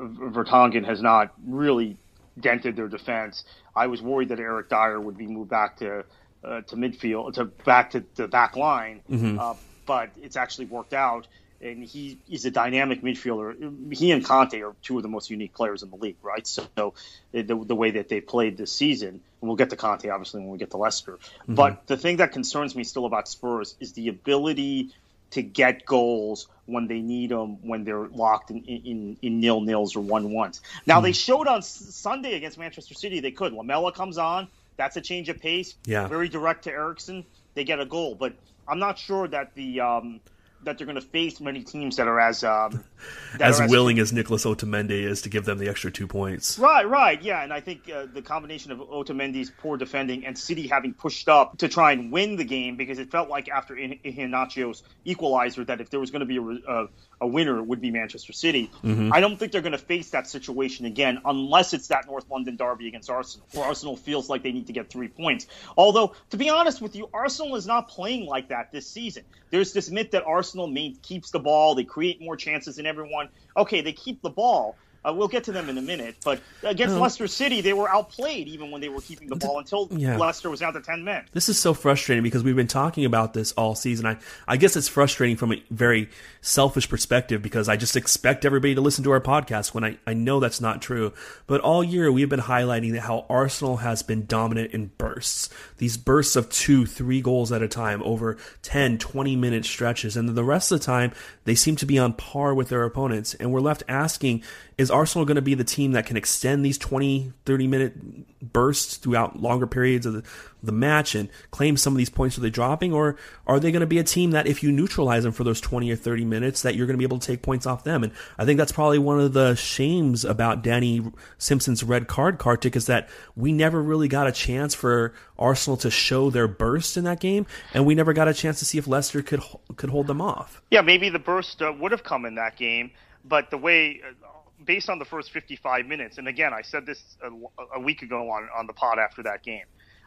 Vertonghen has not really dented their defense. I was worried that Eric Dyer would be moved back to uh, to midfield, to back to the back line, mm-hmm. uh, but it's actually worked out. And he is a dynamic midfielder. He and Conte are two of the most unique players in the league, right? So the, the way that they played this season, and we'll get to Conte obviously when we get to Leicester. Mm-hmm. But the thing that concerns me still about Spurs is the ability to get goals when they need them, when they're locked in, in, in nil-nils or one-ones. Now, mm-hmm. they showed on Sunday against Manchester City they could. Lamela comes on. That's a change of pace. Yeah. Very direct to Eriksen. They get a goal. But I'm not sure that the um, – that they're going to face many teams that are as um, that as are willing as, as Nicolas Otamendi is to give them the extra two points. Right, right, yeah, and I think uh, the combination of Otamendi's poor defending and City having pushed up to try and win the game, because it felt like after Iheanacho's equalizer that if there was going to be a, a, a winner, it would be Manchester City. Mm-hmm. I don't think they're going to face that situation again unless it's that North London derby against Arsenal, where Arsenal feels like they need to get three points. Although, to be honest with you, Arsenal is not playing like that this season. There's this myth that Arsenal main, keeps the ball, they create more chances than everyone. Okay, they keep the ball. Uh, we'll get to them in a minute. But against oh. Leicester City, they were outplayed even when they were keeping the ball until yeah. Leicester was down to ten men. This is so frustrating because we've been talking about this all season. I, I guess it's frustrating from a very selfish perspective because I just expect everybody to listen to our podcast when I, I know that's not true. But all year we've been highlighting how Arsenal has been dominant in bursts. These bursts of two, three goals at a time over ten, twenty minute stretches. And the rest of the time, they seem to be on par with their opponents. And we're left asking, is Arsenal going to be the team that can extend these twenty, thirty minute bursts throughout longer periods of the, the match and claim some of these points are they dropping? Or are they going to be a team that if you neutralize them for those twenty or thirty minutes, that you're going to be able to take points off them? And I think that's probably one of the shames about Danny Simpson's red card, Kartik, is that we never really got a chance for Arsenal to show their burst in that game, and we never got a chance to see if Leicester could could hold them off. Yeah, maybe the burst uh, would have come in that game, but the way, uh, based on the first fifty-five minutes, and again, I said this a, a week ago on, on the pod after that game,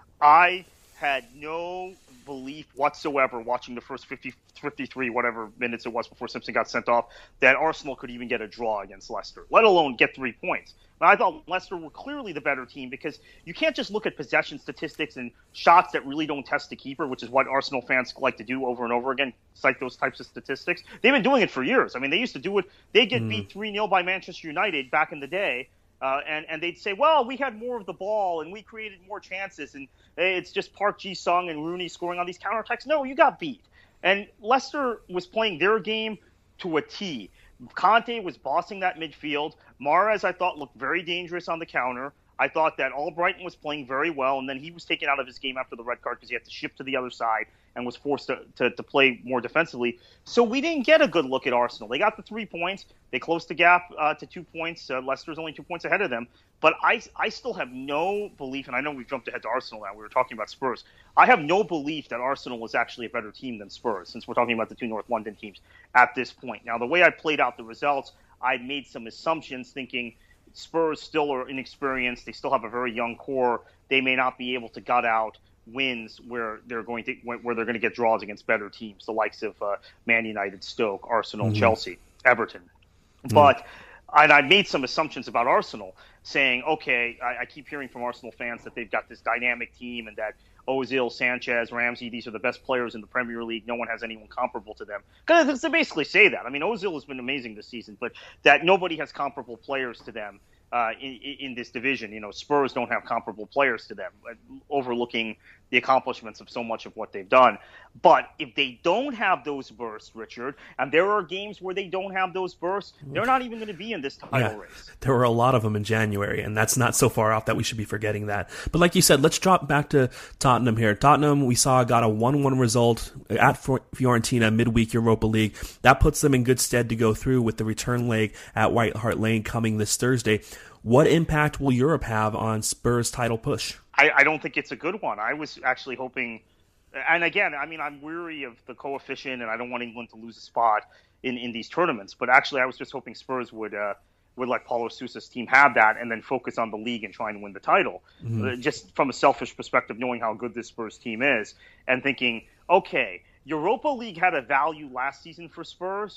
I had no belief whatsoever watching the first fifty, fifty-three, whatever minutes it was before Simpson got sent off, that Arsenal could even get a draw against Leicester, let alone get three points. And I thought Leicester were clearly the better team because you can't just look at possession statistics and shots that really don't test the keeper, which is what Arsenal fans like to do over and over again, cite those types of statistics. They've been doing it for years. I mean, they used to do it. They get mm. beat three nil by Manchester United back in the day. Uh, and, and they'd say, well, we had more of the ball and we created more chances and hey, it's just Park Ji-sung and Rooney scoring on these counterattacks. No, you got beat. And Leicester was playing their game to a T. Conte was bossing that midfield. Mahrez, I thought, looked very dangerous on the counter. I thought that Albrighton was playing very well, and then he was taken out of his game after the red card because he had to shift to the other side and was forced to, to, to play more defensively. So we didn't get a good look at Arsenal. They got the three points. They closed the gap uh, to two points. Uh, Leicester's only two points ahead of them. But I, I still have no belief, and I know we've jumped ahead to Arsenal now. We were talking about Spurs. I have no belief that Arsenal was actually a better team than Spurs, since we're talking about the two North London teams at this point. Now, the way I played out the results, I made some assumptions thinking Spurs still are inexperienced. They still have a very young core. They may not be able to gut out wins where they're going to where they're going to get draws against better teams, the likes of uh, Man United, Stoke, Arsenal, mm-hmm. Chelsea, Everton. Mm-hmm. But and I made some assumptions about Arsenal, saying, okay, I, I keep hearing from Arsenal fans that they've got this dynamic team and that Ozil, Sanchez, Ramsey, these are the best players in the Premier League. No one has anyone comparable to them. Because they basically say that. I mean, Ozil has been amazing this season, but that nobody has comparable players to them uh, in, in this division. You know, Spurs don't have comparable players to them, overlooking the accomplishments of so much of what they've done. But if they don't have those bursts, Richard, and there are games where they don't have those bursts, they're not even going to be in this title yeah, race. There were a lot of them in January, and that's not so far off that we should be forgetting that. But like you said, let's drop back to Tottenham here. Tottenham, we saw, got a one one result at Fiorentina midweek Europa League. That puts them in good stead to go through with the return leg at White Hart Lane coming this Thursday. What impact will Europe have on Spurs' title push? I, I don't think it's a good one. I was actually hoping, and again, I mean, I'm weary of the coefficient, and I don't want England to lose a spot in, in these tournaments. But actually, I was just hoping Spurs would uh, would let Paulo Sousa's team have that, and then focus on the league and trying to win the title. Mm-hmm. Uh, just from a selfish perspective, knowing how good this Spurs team is, and thinking, okay, Europa League had a value last season for Spurs.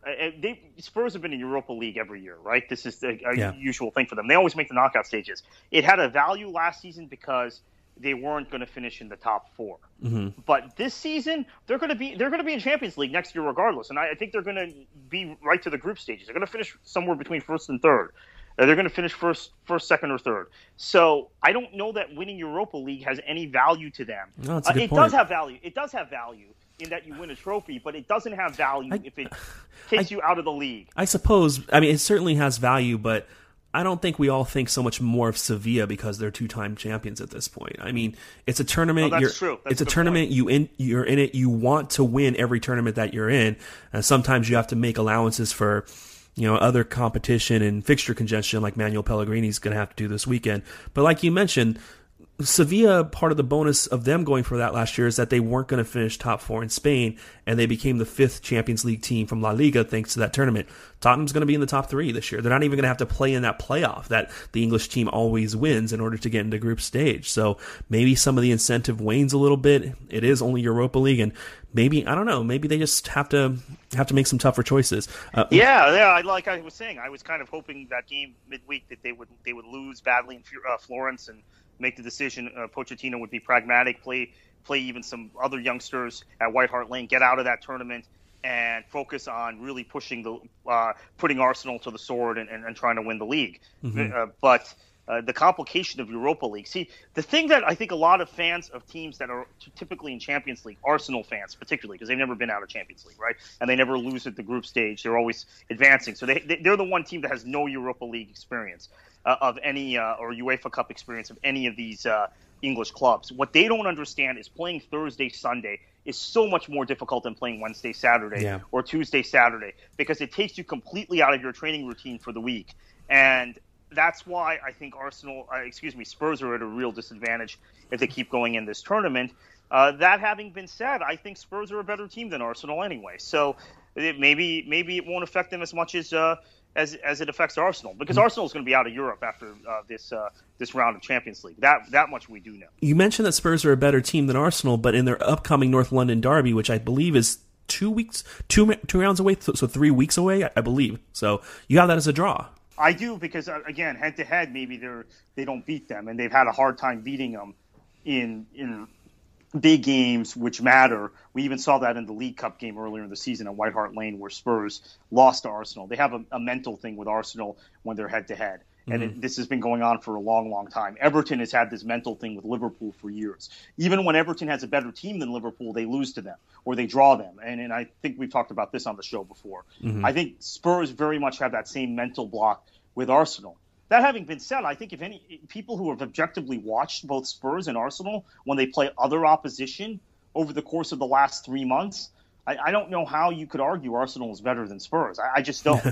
uh, they, Spurs have been in Europa League every year, right? This is a, a yeah. usual thing for them. They always make the knockout stages. It had a value last season because they weren't going to finish in the top four. Mm-hmm. But this season, they're going to be they're going to be in Champions League next year regardless, and I, I think they're going to be right to the group stages. They're going to finish somewhere between first and third. Uh, they're going to finish first, first, second, or third. So I don't know that winning Europa League has any value to them. No, that's a good uh, it point. does have value. It does have value in that you win a trophy, but it doesn't have value I, if it takes I, you out of the league. I suppose. I mean, it certainly has value, but I don't think we all think so much more of Sevilla because they're two-time champions at this point. I mean, it's a tournament. Oh, that's you're, true. That's it's a, a tournament. point. You in. You're in it. You want to win every tournament that you're in, and sometimes you have to make allowances for, you know, other competition and fixture congestion like Manuel Pellegrini's going to have to do this weekend. But like you mentioned, Sevilla, part of the bonus of them going for that last year is that they weren't going to finish top four in Spain, and they became the fifth Champions League team from La Liga thanks to that tournament. Tottenham's going to be in the top three this year. They're not even going to have to play in that playoff that the English team always wins in order to get into group stage. So maybe some of the incentive wanes a little bit. It is only Europa League, and maybe, I don't know, maybe they just have to have to make some tougher choices. Uh, yeah, yeah. Like I was saying, I was kind of hoping that game midweek that they would they would lose badly in uh, Florence and make the decision. Uh, Pochettino would be pragmatic, play play even some other youngsters at White Hart Lane, get out of that tournament, and focus on really pushing the uh, putting Arsenal to the sword and, and, and trying to win the league. Mm-hmm. Uh, but uh, the complication of Europa League. See, the thing that I think a lot of fans of teams that are t- typically in Champions League, Arsenal fans particularly, because they've never been out of Champions League, right? And they never lose at the group stage. They're always advancing. So they, they, they're the one team that has no Europa League experience uh, of any uh, or UEFA Cup experience of any of these uh, English clubs. What they don't understand is playing Thursday, Sunday is so much more difficult than playing Wednesday, Saturday, yeah. or Tuesday, Saturday, because it takes you completely out of your training routine for the week. And that's why I think Arsenal, uh, excuse me, Spurs are at a real disadvantage if they keep going in this tournament. Uh, that having been said, I think Spurs are a better team than Arsenal anyway. So it, maybe maybe it won't affect them as much as uh, as as it affects Arsenal, because mm-hmm. Arsenal is going to be out of Europe after uh, this uh, this round of Champions League. That that much we do know. You mentioned that Spurs are a better team than Arsenal, but in their upcoming North London derby, which I believe is two weeks, two two rounds away, so three weeks away, I believe. So you have that as a draw. I do, because uh, again, head to head, maybe they're they don't beat them, and they've had a hard time beating them in in big games which matter. We even saw that in the League Cup game earlier in the season at White Hart Lane, where Spurs lost to Arsenal. They have a, a mental thing with Arsenal when they're head to head. And mm-hmm. it, this has been going on for a long, long time. Everton has had this mental thing with Liverpool for years. Even when Everton has a better team than Liverpool, they lose to them or they draw them. And, and I think we've talked about this on the show before. Mm-hmm. I think Spurs very much have that same mental block with Arsenal. That having been said, I think if any people who have objectively watched both Spurs and Arsenal when they play other opposition over the course of the last three months, I, I don't know how you could argue Arsenal is better than Spurs. I, I just don't.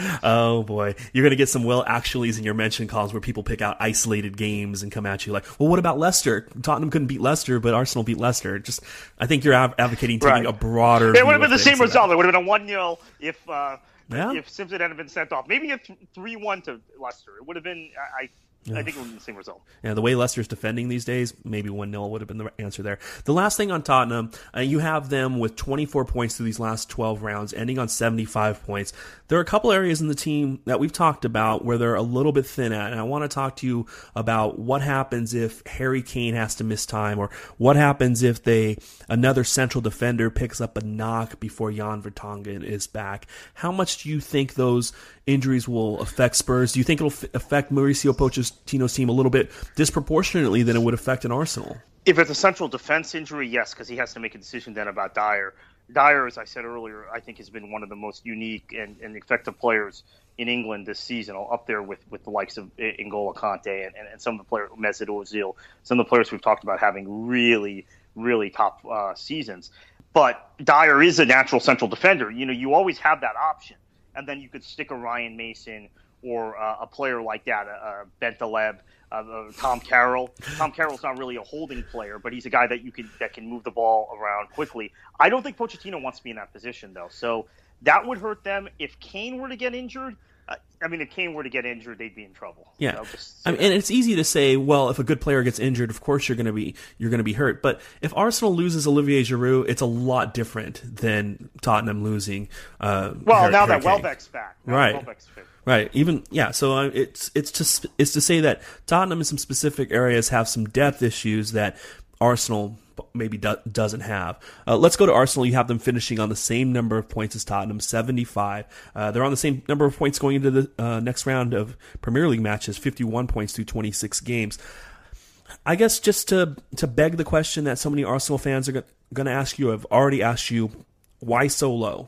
Oh, boy. You're going to get some well actuallys in your mention columns where people pick out isolated games and come at you like, well, what about Leicester? Tottenham couldn't beat Leicester, but Arsenal beat Leicester. Just, I think you're av- advocating taking right. a broader It would have been the same result. It would have been a one nil if uh, yeah. if Simpson hadn't been sent off. Maybe a three one to Leicester. It would have been, I, I think it would have been the same result. Yeah, the way Leicester's defending these days, maybe one nil would have been the answer there. The last thing on Tottenham, uh, you have them with twenty-four points through these last twelve rounds, ending on seventy-five points. There are a couple areas in the team that we've talked about where they're a little bit thin at, and I want to talk to you about what happens if Harry Kane has to miss time, or what happens if they another central defender picks up a knock before Jan Vertonghen is back. How much do you think those injuries will affect Spurs? Do you think it'll f- affect Mauricio Pochettino's team a little bit disproportionately than it would affect an Arsenal? If it's a central defense injury, yes, because he has to make a decision then about Dyer. Dyer, as I said earlier, I think has been one of the most unique and, and effective players in England this season, up there with, with the likes of N'Golo Kante and, and, and some of the players, Mesut Ozil, some of the players we've talked about having really, really top uh, seasons. But Dyer is a natural central defender. You know, you always have that option. And then you could stick a Ryan Mason or uh, a player like that, uh, Bentaleb, uh, uh, Tom Carroll. Tom Carroll's not really a holding player, but he's a guy that you can that can move the ball around quickly. I don't think Pochettino wants to be in that position, though. So that would hurt them. If Kane were to get injured, uh, I mean, if Kane were to get injured, they'd be in trouble. Yeah, I'll just I mean, and it's easy to say, well, if a good player gets injured, of course you're going to be you're going to be hurt. But if Arsenal loses Olivier Giroud, it's a lot different than Tottenham losing. Uh, well, Harry, now Harry that Kane. Welbeck's back, now right? That Welbeck's fit. Right. Even yeah. So uh, it's it's just it's to say that Tottenham in some specific areas have some depth issues that Arsenal maybe do, doesn't have. Uh, let's go to Arsenal. You have them finishing on the same number of points as Tottenham, seventy-five. Uh, they're on the same number of points going into the uh, next round of Premier League matches, fifty-one points through twenty-six games. I guess just to to beg the question that so many Arsenal fans are going to ask you, I've already asked you, why so low?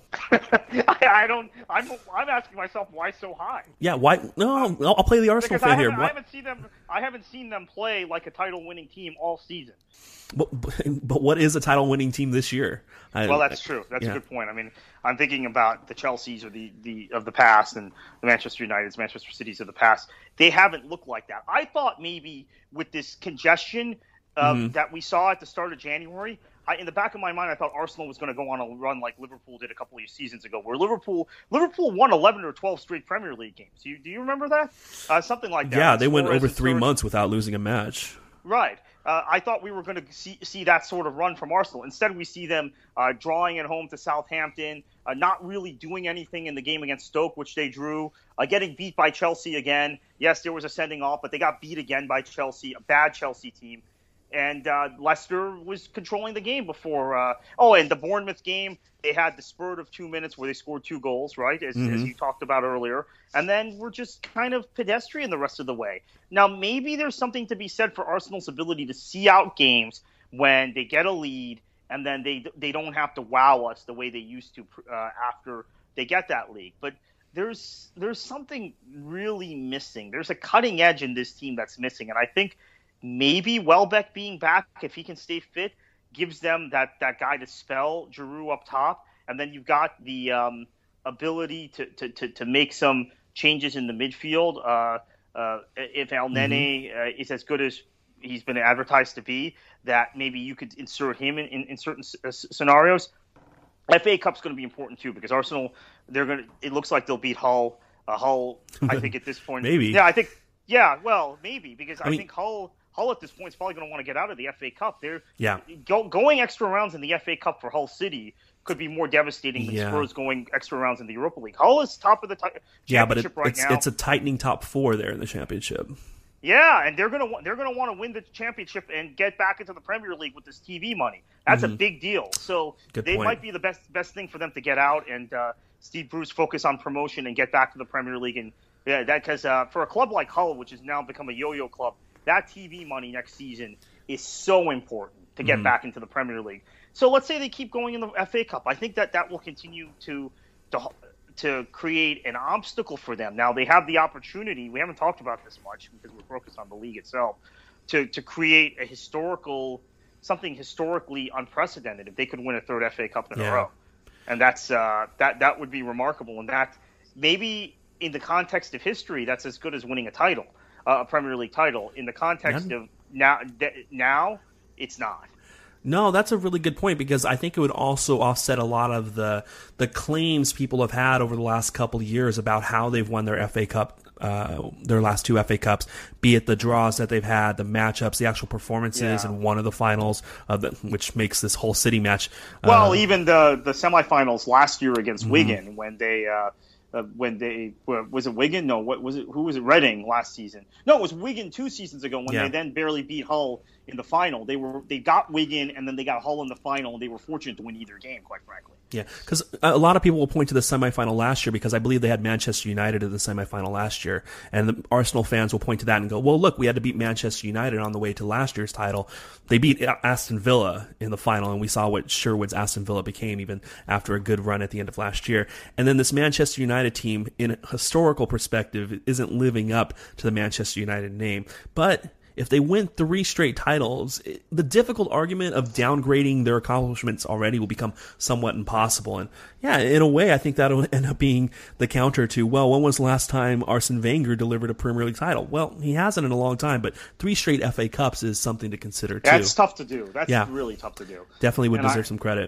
I, I don't. I'm. I'm asking myself why so high. Yeah. Why? No. I'll, I'll play the Arsenal Because fan I here. haven't, Why, I haven't seen them. I haven't seen them play like a title-winning team all season. but, but what is a title-winning team this year? I, Well, that's true. That's yeah. a good point. I mean, I'm thinking about the Chelseas or the, the of the past and the Manchester Uniteds, Manchester Cities of the past. They haven't looked like that. I thought maybe with this congestion uh, Mm-hmm. that we saw at the start of January, I, in the back of my mind, I thought Arsenal was going to go on a run like Liverpool did a couple of seasons ago, where Liverpool Liverpool won eleven or twelve straight Premier League games. Do you, do you remember that? Uh, something like that. Yeah, they went Suarez over and three Sturridge. months without losing a match. Right. Uh, I thought we were going to see, see that sort of run from Arsenal. Instead, we see them uh, drawing at home to Southampton, uh, not really doing anything in the game against Stoke, which they drew, uh, getting beat by Chelsea again. Yes, there was a sending off, but they got beat again by Chelsea, a bad Chelsea team. And uh, Leicester was controlling the game before. Uh, oh, and the Bournemouth game, they had the spurt of two minutes where they scored two goals, right, as, Mm-hmm. as you talked about earlier. And then we're just kind of pedestrian the rest of the way. Now, maybe there's something to be said for Arsenal's ability to see out games when they get a lead and then they they don't have to wow us the way they used to uh, after they get that lead. But there's there's something really missing. There's a cutting edge in this team that's missing, and I think maybe Welbeck being back, if he can stay fit, gives them that, that guy to spell Giroud up top, and then you've got the um, ability to, to, to, to make some changes in the midfield. Uh, uh, if El Nene Mm-hmm. uh, is as good as he's been advertised to be, that maybe you could insert him in, in, in certain s- uh, scenarios. F A Cup's going to be important too, because Arsenal, they're going to. It looks like they'll beat Hull. Uh, Hull, I think at this point, Maybe. Yeah, I think. Yeah, well, maybe because I, I mean- think Hull. Hull at this point is probably going to want to get out of the F A Cup. They're Yeah. go, going extra rounds in the F A Cup for Hull City could be more devastating than Yeah. Spurs going extra rounds in the Europa League. Hull is top of the t- Yeah, but it, championship right it's now. it's a tightening top four there in the championship. Yeah, and they're gonna wa- they're gonna want to win the championship and get back into the Premier League with this T V money. That's a big deal. So Good they point. might be the best best thing for them to get out and uh, Steve Bruce focus on promotion and get back to the Premier League. And yeah, that because uh, for a club like Hull, which has now become a yo-yo club, that T V money next season is so important to get back into the Premier League. So let's say they keep going in the F A Cup. I think that that will continue to to to create an obstacle for them. Now they have the opportunity. We haven't talked about this much because we're focused on the league itself. To to create a historical something historically unprecedented if they could win a third F A Cup in Yeah. a row, and that's uh, that that would be remarkable. And that maybe in the context of history, that's as good as winning a title, uh, a Premier League title. In the context Yeah. of now, de- now it's not. No, that's a really good point because I think it would also offset a lot of the the claims people have had over the last couple of years about how they've won their F A Cup, uh, their last two F A Cups, be it the draws that they've had, the matchups, the actual performances Yeah. in one of the finals, of the, which makes this whole city match. Well, uh, even the the semifinals last year against Mm-hmm. Wigan when they uh, uh, when they uh, was it Wigan? No, what was it? Who was it? Reading last season? No, it was Wigan two seasons ago when Yeah. they then barely beat Hull in the final. They were they got Wigan and then they got Hull in the final. And they were fortunate to win either game, quite frankly. Yeah, because a lot of people will point to the semifinal last year because I believe they had Manchester United in the semifinal last year, and the Arsenal fans will point to that and go, "Well, look, we had to beat Manchester United on the way to last year's title. They beat Aston Villa in the final, and we saw what Sherwood's Aston Villa became even after a good run at the end of last year. And then this Manchester United team, in a historical perspective, isn't living up to the Manchester United name, but." If they win three straight titles, it, the difficult argument of downgrading their accomplishments already will become somewhat impossible. And yeah, in a way, I think that'll end up being the counter to, well, when was the last time Arsene Wenger delivered a Premier League title? Well, he hasn't in a long time, but three straight F A Cups is something to consider too. That's tough to do. That's Yeah. really tough to do. Definitely would And deserve I- some credit.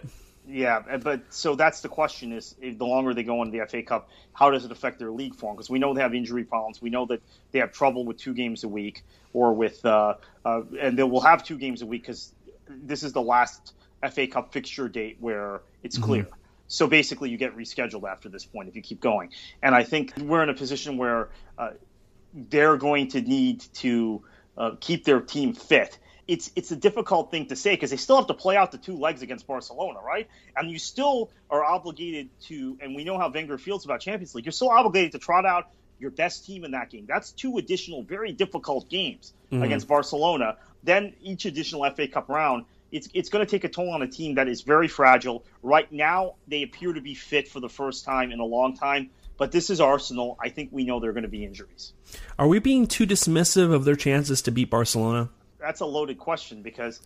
Yeah, but so that's the question: is if the longer they go into the F A Cup, how does it affect their league form? Because we know they have injury problems. We know that they have trouble with two games a week, or with, uh, uh, and they will have two games a week because this is the last F A Cup fixture date where it's clear. Mm-hmm. So basically, you get rescheduled after this point if you keep going. And I think we're in a position where uh, they're going to need to uh, keep their team fit. It's it's a difficult thing to say because they still have to play out the two legs against Barcelona, right? And you still are obligated to, and we know how Wenger feels about Champions League, you're still obligated to trot out your best team in that game. That's two additional very difficult games mm-hmm. against Barcelona. Then each additional F A Cup round, it's it's going to take a toll on a team that is very fragile. Right now, they appear to be fit for the first time in a long time. But this is Arsenal. I think we know there are going to be injuries. Are we being too dismissive of their chances to beat Barcelona? That's a loaded question because,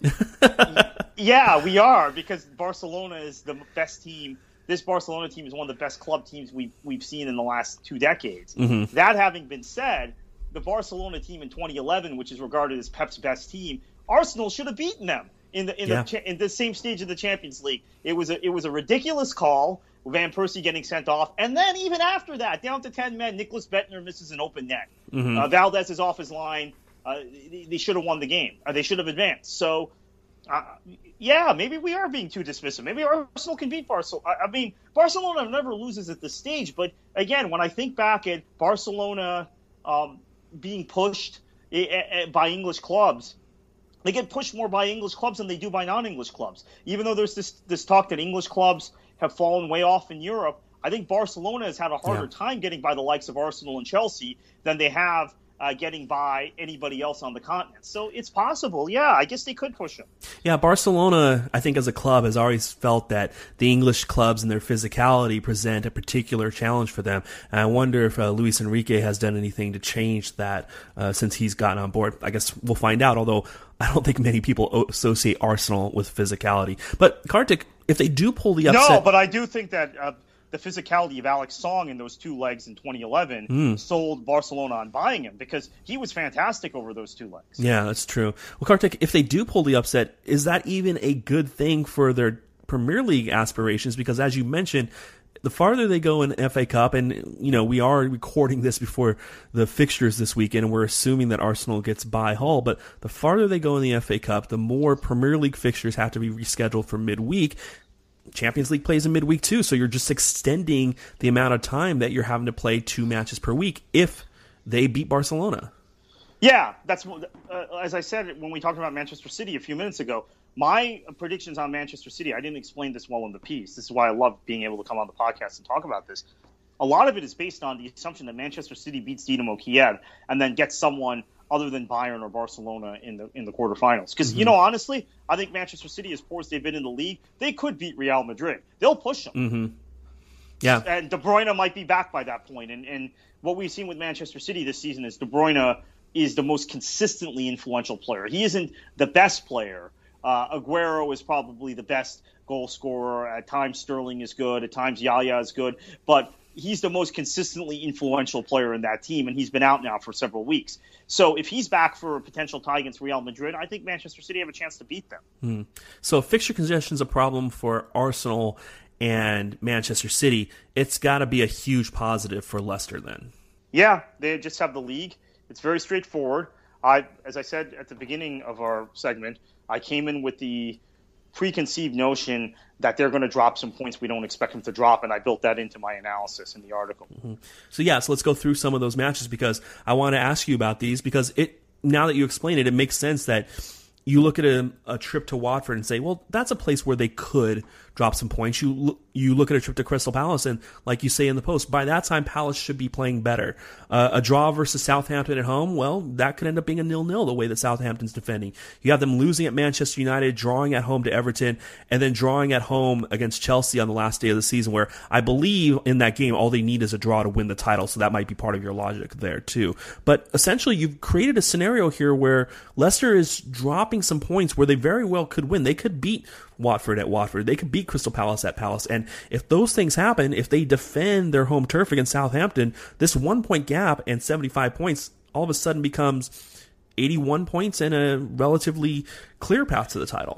yeah, we are, because Barcelona is the best team. This Barcelona team is one of the best club teams we've, we've seen in the last two decades. Mm-hmm. That having been said, the Barcelona team in twenty eleven, which is regarded as Pep's best team, Arsenal should have beaten them in the in yeah. the in the same stage of the Champions League. It was a it was a ridiculous call, Van Persie getting sent off, and then even after that, down to ten men, Nicholas Bettner misses an open net. Mm-hmm. Uh, Valdez is off his line. Uh, they, they should have won the game. Or they should have advanced. So, uh, yeah, maybe we are being too dismissive. Maybe Arsenal can beat Barcelona. I, I mean, Barcelona never loses at this stage. But, again, when I think back at Barcelona um, being pushed by English clubs, they get pushed more by English clubs than they do by non-English clubs. Even though there's this, this talk that English clubs have fallen way off in Europe, I think Barcelona has had a harder yeah. time getting by the likes of Arsenal and Chelsea than they have Uh, getting by anybody else on the continent. So it's possible. Yeah, I guess they could push them. Yeah, Barcelona, I think as a club, has always felt that the English clubs and their physicality present a particular challenge for them. And I wonder if uh, Luis Enrique has done anything to change that uh, since he's gotten on board. I guess we'll find out, although I don't think many people associate Arsenal with physicality. But Kartik, if they do pull the upset... No, but I do think that... Uh, the physicality of Alex Song in those two legs in twenty eleven mm. sold Barcelona on buying him because he was fantastic over those two legs. Yeah, that's true. Well, Kartik, if they do pull the upset, is that even a good thing for their Premier League aspirations? Because as you mentioned, the farther they go in F A Cup, and you know we are recording this before the fixtures this weekend, and we're assuming that Arsenal gets by Hull, but the farther they go in the F A Cup, the more Premier League fixtures have to be rescheduled for midweek. Champions League plays in midweek too, so you're just extending the amount of time that you're having to play two matches per week if they beat Barcelona. Yeah, that's uh, as I said when we talked about Manchester City a few minutes ago. My predictions on Manchester City, I didn't explain this well in the piece. This is why I love being able to come on the podcast and talk about this. A lot of it is based on the assumption that Manchester City beats Dinamo Kiev and then gets someone other than Bayern or Barcelona in the in the quarterfinals. Because, mm-hmm. you know, honestly, I think Manchester City, as poor as they've been in the league, they could beat Real Madrid. They'll push them. Mm-hmm. Yeah. And De Bruyne might be back by that point. And, and what we've seen with Manchester City this season is De Bruyne is the most consistently influential player. He isn't the best player. Uh, Aguero is probably the best goal scorer. At times Sterling is good. At times Yaya is good. But he's the most consistently influential player in that team, and he's been out now for several weeks. So if he's back for a potential tie against Real Madrid, I think Manchester City have a chance to beat them. Hmm. So if fixture congestion is a problem for Arsenal and Manchester City, it's got to be a huge positive for Leicester then. Yeah, they just have the league. It's very straightforward. I, as I said at the beginning of our segment, I came in with the preconceived notion that they're going to drop some points we don't expect them to drop, and I built that into my analysis in the article. Mm-hmm. So yeah, so let's go through some of those matches because I want to ask you about these because it now that you explain it, it makes sense that you look at a, a trip to Watford and say, well, that's a place where they could drop some points. You you look at a trip to Crystal Palace, and like you say in the post, by that time, Palace should be playing better. Uh, a draw versus Southampton at home, well, that could end up being a nil-nil the way that Southampton's defending. You have them losing at Manchester United, drawing at home to Everton, and then drawing at home against Chelsea on the last day of the season, where I believe in that game, all they need is a draw to win the title, so that might be part of your logic there too. But essentially, you've created a scenario here where Leicester is dropping some points where they very well could win. They could beat Watford at Watford. They could beat Crystal Palace at Palace. And if those things happen, if they defend their home turf against Southampton, this one-point gap and seventy-five points all of a sudden becomes eighty-one points and a relatively clear path to the title.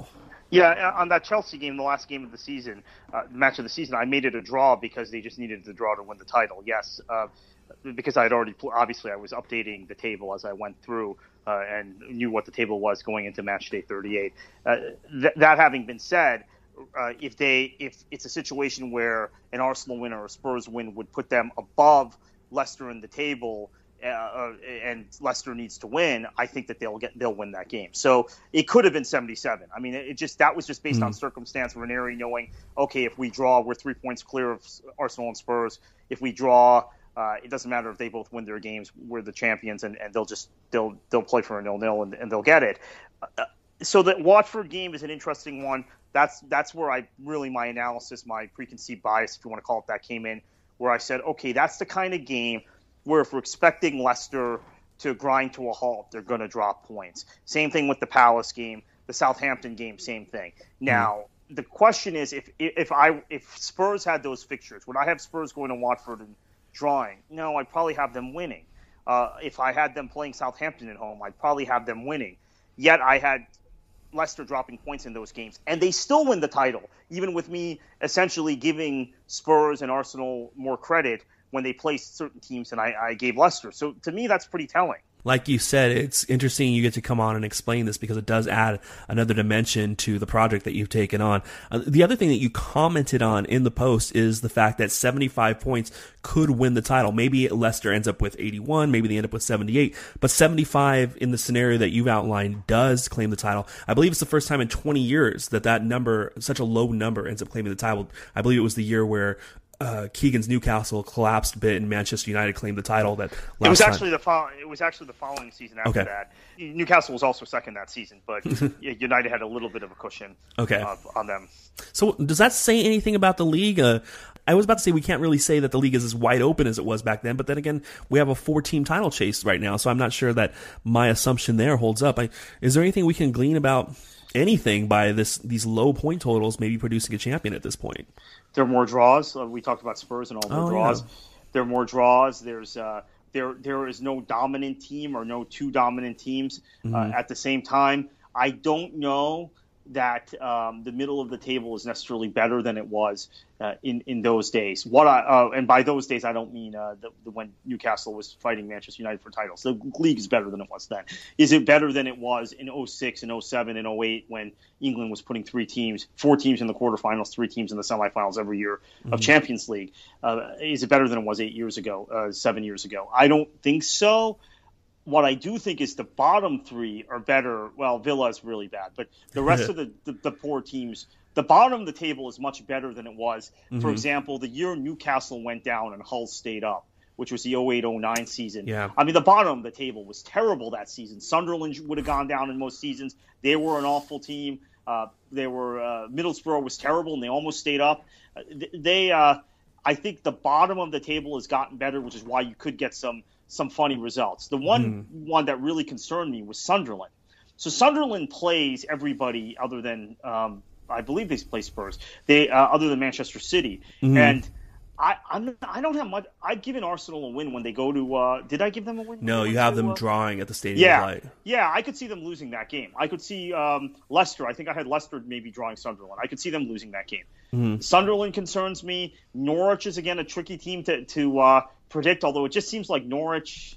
Yeah, on that Chelsea game, the last game of the season, uh, match of the season, I made it a draw because they just needed the draw to win the title. Yes, uh, because I had already, obviously, I was updating the table as I went through uh, and knew what the table was going into match day thirty-eight. Uh, th- that having been said, uh, if they, if it's a situation where an Arsenal win or a Spurs win would put them above Leicester in the table, Uh, and Leicester needs to win, I think that they'll get they'll win that game. So it could have been seventy-seven. I mean, it just that was just based mm. on circumstance. Ranieri knowing, okay, if we draw, we're three points clear of Arsenal and Spurs. If we draw, uh, it doesn't matter if they both win their games. We're the champions, and, and they'll just they'll they'll play for a nil-nil and, and they'll get it. Uh, so the Watford game is an interesting one. That's that's where I really my analysis, my preconceived bias, if you want to call it that, came in. Where I said, okay, that's the kind of game where if we're expecting Leicester to grind to a halt, they're going to drop points. Same thing with the Palace game, the Southampton game, same thing. Now, mm. the question is, if if I if Spurs had those fixtures, would I have Spurs going to Watford and drawing? No, I'd probably have them winning. Uh, if I had them playing Southampton at home, I'd probably have them winning. Yet I had Leicester dropping points in those games, and they still win the title, even with me essentially giving Spurs and Arsenal more credit when they placed certain teams, and I, I gave Leicester. So to me, that's pretty telling. Like you said, it's interesting you get to come on and explain this because it does add another dimension to the project that you've taken on. Uh, the other thing that you commented on in the post is the fact that seventy-five points could win the title. Maybe Leicester ends up with eighty-one, maybe they end up with seventy-eight, but seventy-five in the scenario that you've outlined does claim the title. I believe it's the first time in twenty years that that number, such a low number, ends up claiming the title. I believe it was the year where Uh, Keegan's Newcastle collapsed a bit, and Manchester United claimed the title. That last it was time. actually the fo- it was actually the following season after okay. that. Newcastle was also second that season, but United had a little bit of a cushion okay. uh, on them. So does that say anything about the league? Uh, I was about to say we can't really say that the league is as wide open as it was back then, but then again, we have a four-team title chase right now, so I'm not sure that my assumption there holds up. I, is there anything we can glean about anything by this these low point totals maybe producing a champion at this point? There are more draws. Uh, we talked about Spurs and all the oh, draws. Yeah. There are more draws. There's uh, there there is no dominant team or no two dominant teams uh, mm-hmm. at the same time. I don't know that um, the middle of the table is necessarily better than it was uh, in in those days. What I uh, and by those days I don't mean uh, the, the when Newcastle was fighting Manchester United for titles. The league is better than it was then. Is it better than it was in oh six and oh seven and oh eight when England was putting three teams, four teams in the quarterfinals, three teams in the semifinals every year mm-hmm. of Champions League? Uh, is it better than it was eight years ago, uh, seven years ago? I don't think so. What I do think is the bottom three are better. Well, Villa is really bad, but the rest of the, the, the poor teams, the bottom of the table is much better than it was. Mm-hmm. For example, the year Newcastle went down and Hull stayed up, which was the oh eight oh nine season. Yeah. I mean, the bottom of the table was terrible that season. Sunderland would have gone down in most seasons. They were an awful team. Uh, they were uh, Middlesbrough was terrible, and they almost stayed up. Uh, they, uh, I think, the bottom of the table has gotten better, which is why you could get some. some funny results. The one mm. one that really concerned me was Sunderland. So Sunderland plays everybody other than, um, I believe they play Spurs, They uh, other than Manchester City. Mm. And I I'm, I don't have much. I've given Arsenal a win when they go to uh, – did I give them a win? No, you have to, them uh, drawing at the Stadium yeah, of Light. Yeah, I could see them losing that game. I could see um, Leicester. I think I had Leicester maybe drawing Sunderland. I could see them losing that game. Mm. Sunderland concerns me. Norwich is, again, a tricky team to, to uh, – predict, although it just seems like Norwich,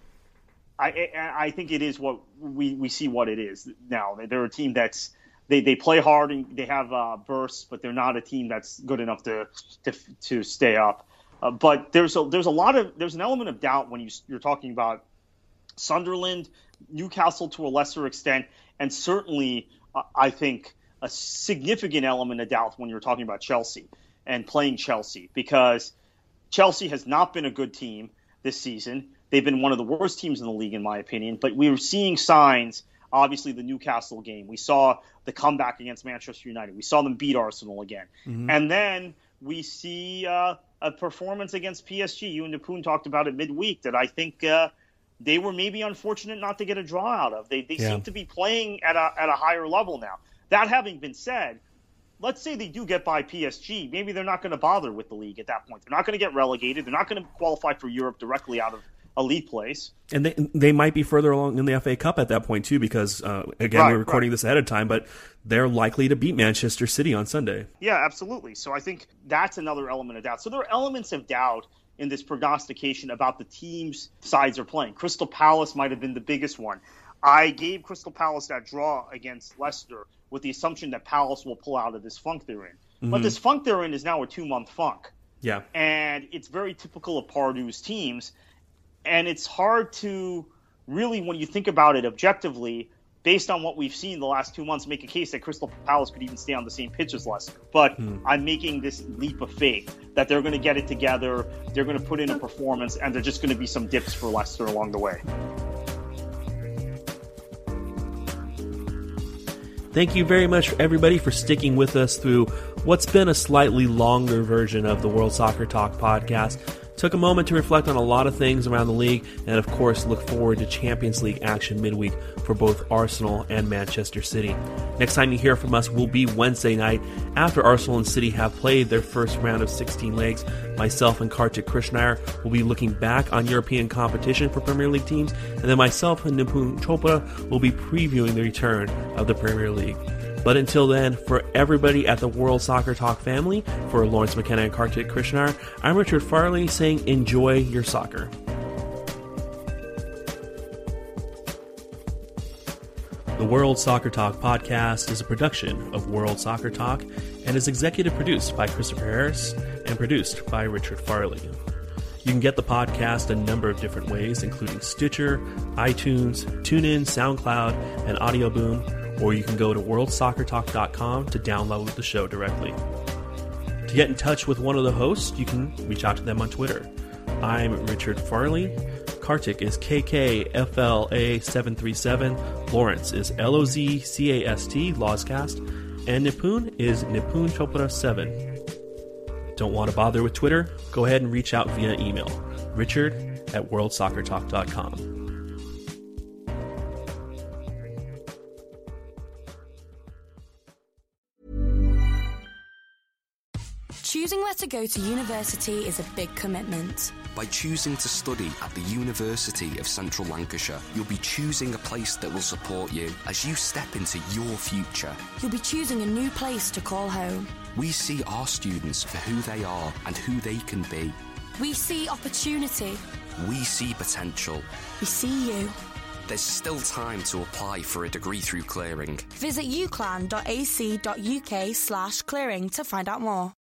I I think it is what we, we see what it is now. They're a team that's they, they play hard and they have uh, bursts, but they're not a team that's good enough to to to stay up. Uh, but there's a there's a lot of there's an element of doubt when you you're talking about Sunderland, Newcastle to a lesser extent, and certainly uh, I think a significant element of doubt when you're talking about Chelsea and playing Chelsea, because Chelsea has not been a good team this season. They've been one of the worst teams in the league, in my opinion. But we were seeing signs, obviously, the Newcastle game. We saw the comeback against Manchester United. We saw them beat Arsenal again. Mm-hmm. And then we see uh, a performance against P S G. You and Napoon talked about it midweek that I think uh, they were maybe unfortunate not to get a draw out of. They, they yeah. seem to be playing at a, at a higher level now. That having been said, let's say they do get by P S G. Maybe they're not going to bother with the league at that point. They're not going to get relegated. They're not going to qualify for Europe directly out of elite place. And they they might be further along in the F A Cup at that point, too, because, uh, again, Right, we're recording right. this ahead of time, but they're likely to beat Manchester City on Sunday. Yeah, absolutely. So I think that's another element of doubt. So there are elements of doubt in this prognostication about the teams sides are playing. Crystal Palace might have been the biggest one. I gave Crystal Palace that draw against Leicester with the assumption that Palace will pull out of this funk they're in. Mm-hmm. But this funk they're in is now a two-month funk. Yeah. And it's very typical of Pardew's teams. And it's hard to really, when you think about it objectively, based on what we've seen the last two months, make a case that Crystal Palace could even stay on the same pitch as Leicester. But mm. I'm making this leap of faith that they're going to get it together, they're going to put in a performance, and there's just going to be some dips for Leicester along the way. Thank you very much, everybody, for sticking with us through what's been a slightly longer version of the World Soccer Talk podcast. Took a moment to reflect on a lot of things around the league, and of course look forward to Champions League action midweek for both Arsenal and Manchester City. Next time you hear from us will be Wednesday night after Arsenal and City have played their first round of sixteen legs. Myself and Kartik Krishnaiyer will be looking back on European competition for Premier League teams, and then myself and Nipun Chopra will be previewing the return of the Premier League. But until then, for everybody at the World Soccer Talk family, for Lawrence McKenna and Kartik Krishnaiyer, I'm Richard Farley saying enjoy your soccer. The World Soccer Talk podcast is a production of World Soccer Talk and is executive produced by Christopher Harris and produced by Richard Farley. You can get the podcast a number of different ways, including Stitcher, iTunes, TuneIn, SoundCloud, and Audio Boom, or you can go to world soccer talk dot com to download the show directly. To get in touch with one of the hosts, you can reach out to them on Twitter. I'm Richard Farley. Kartik is K K F L A seven three seven. Lawrence is L O Z C A S T, Lawscast. And Nipun is Nipun Chopra seven. Don't want to bother with Twitter? Go ahead and reach out via email. Richard at world soccer talk dot com. Choosing where to go to university is a big commitment. By choosing to study at the University of Central Lancashire, you'll be choosing a place that will support you as you step into your future. You'll be choosing a new place to call home. We see our students for who they are and who they can be. We see opportunity. We see potential. We see you. There's still time to apply for a degree through Clearing. Visit u clan dot a c dot u k slash clearing to find out more.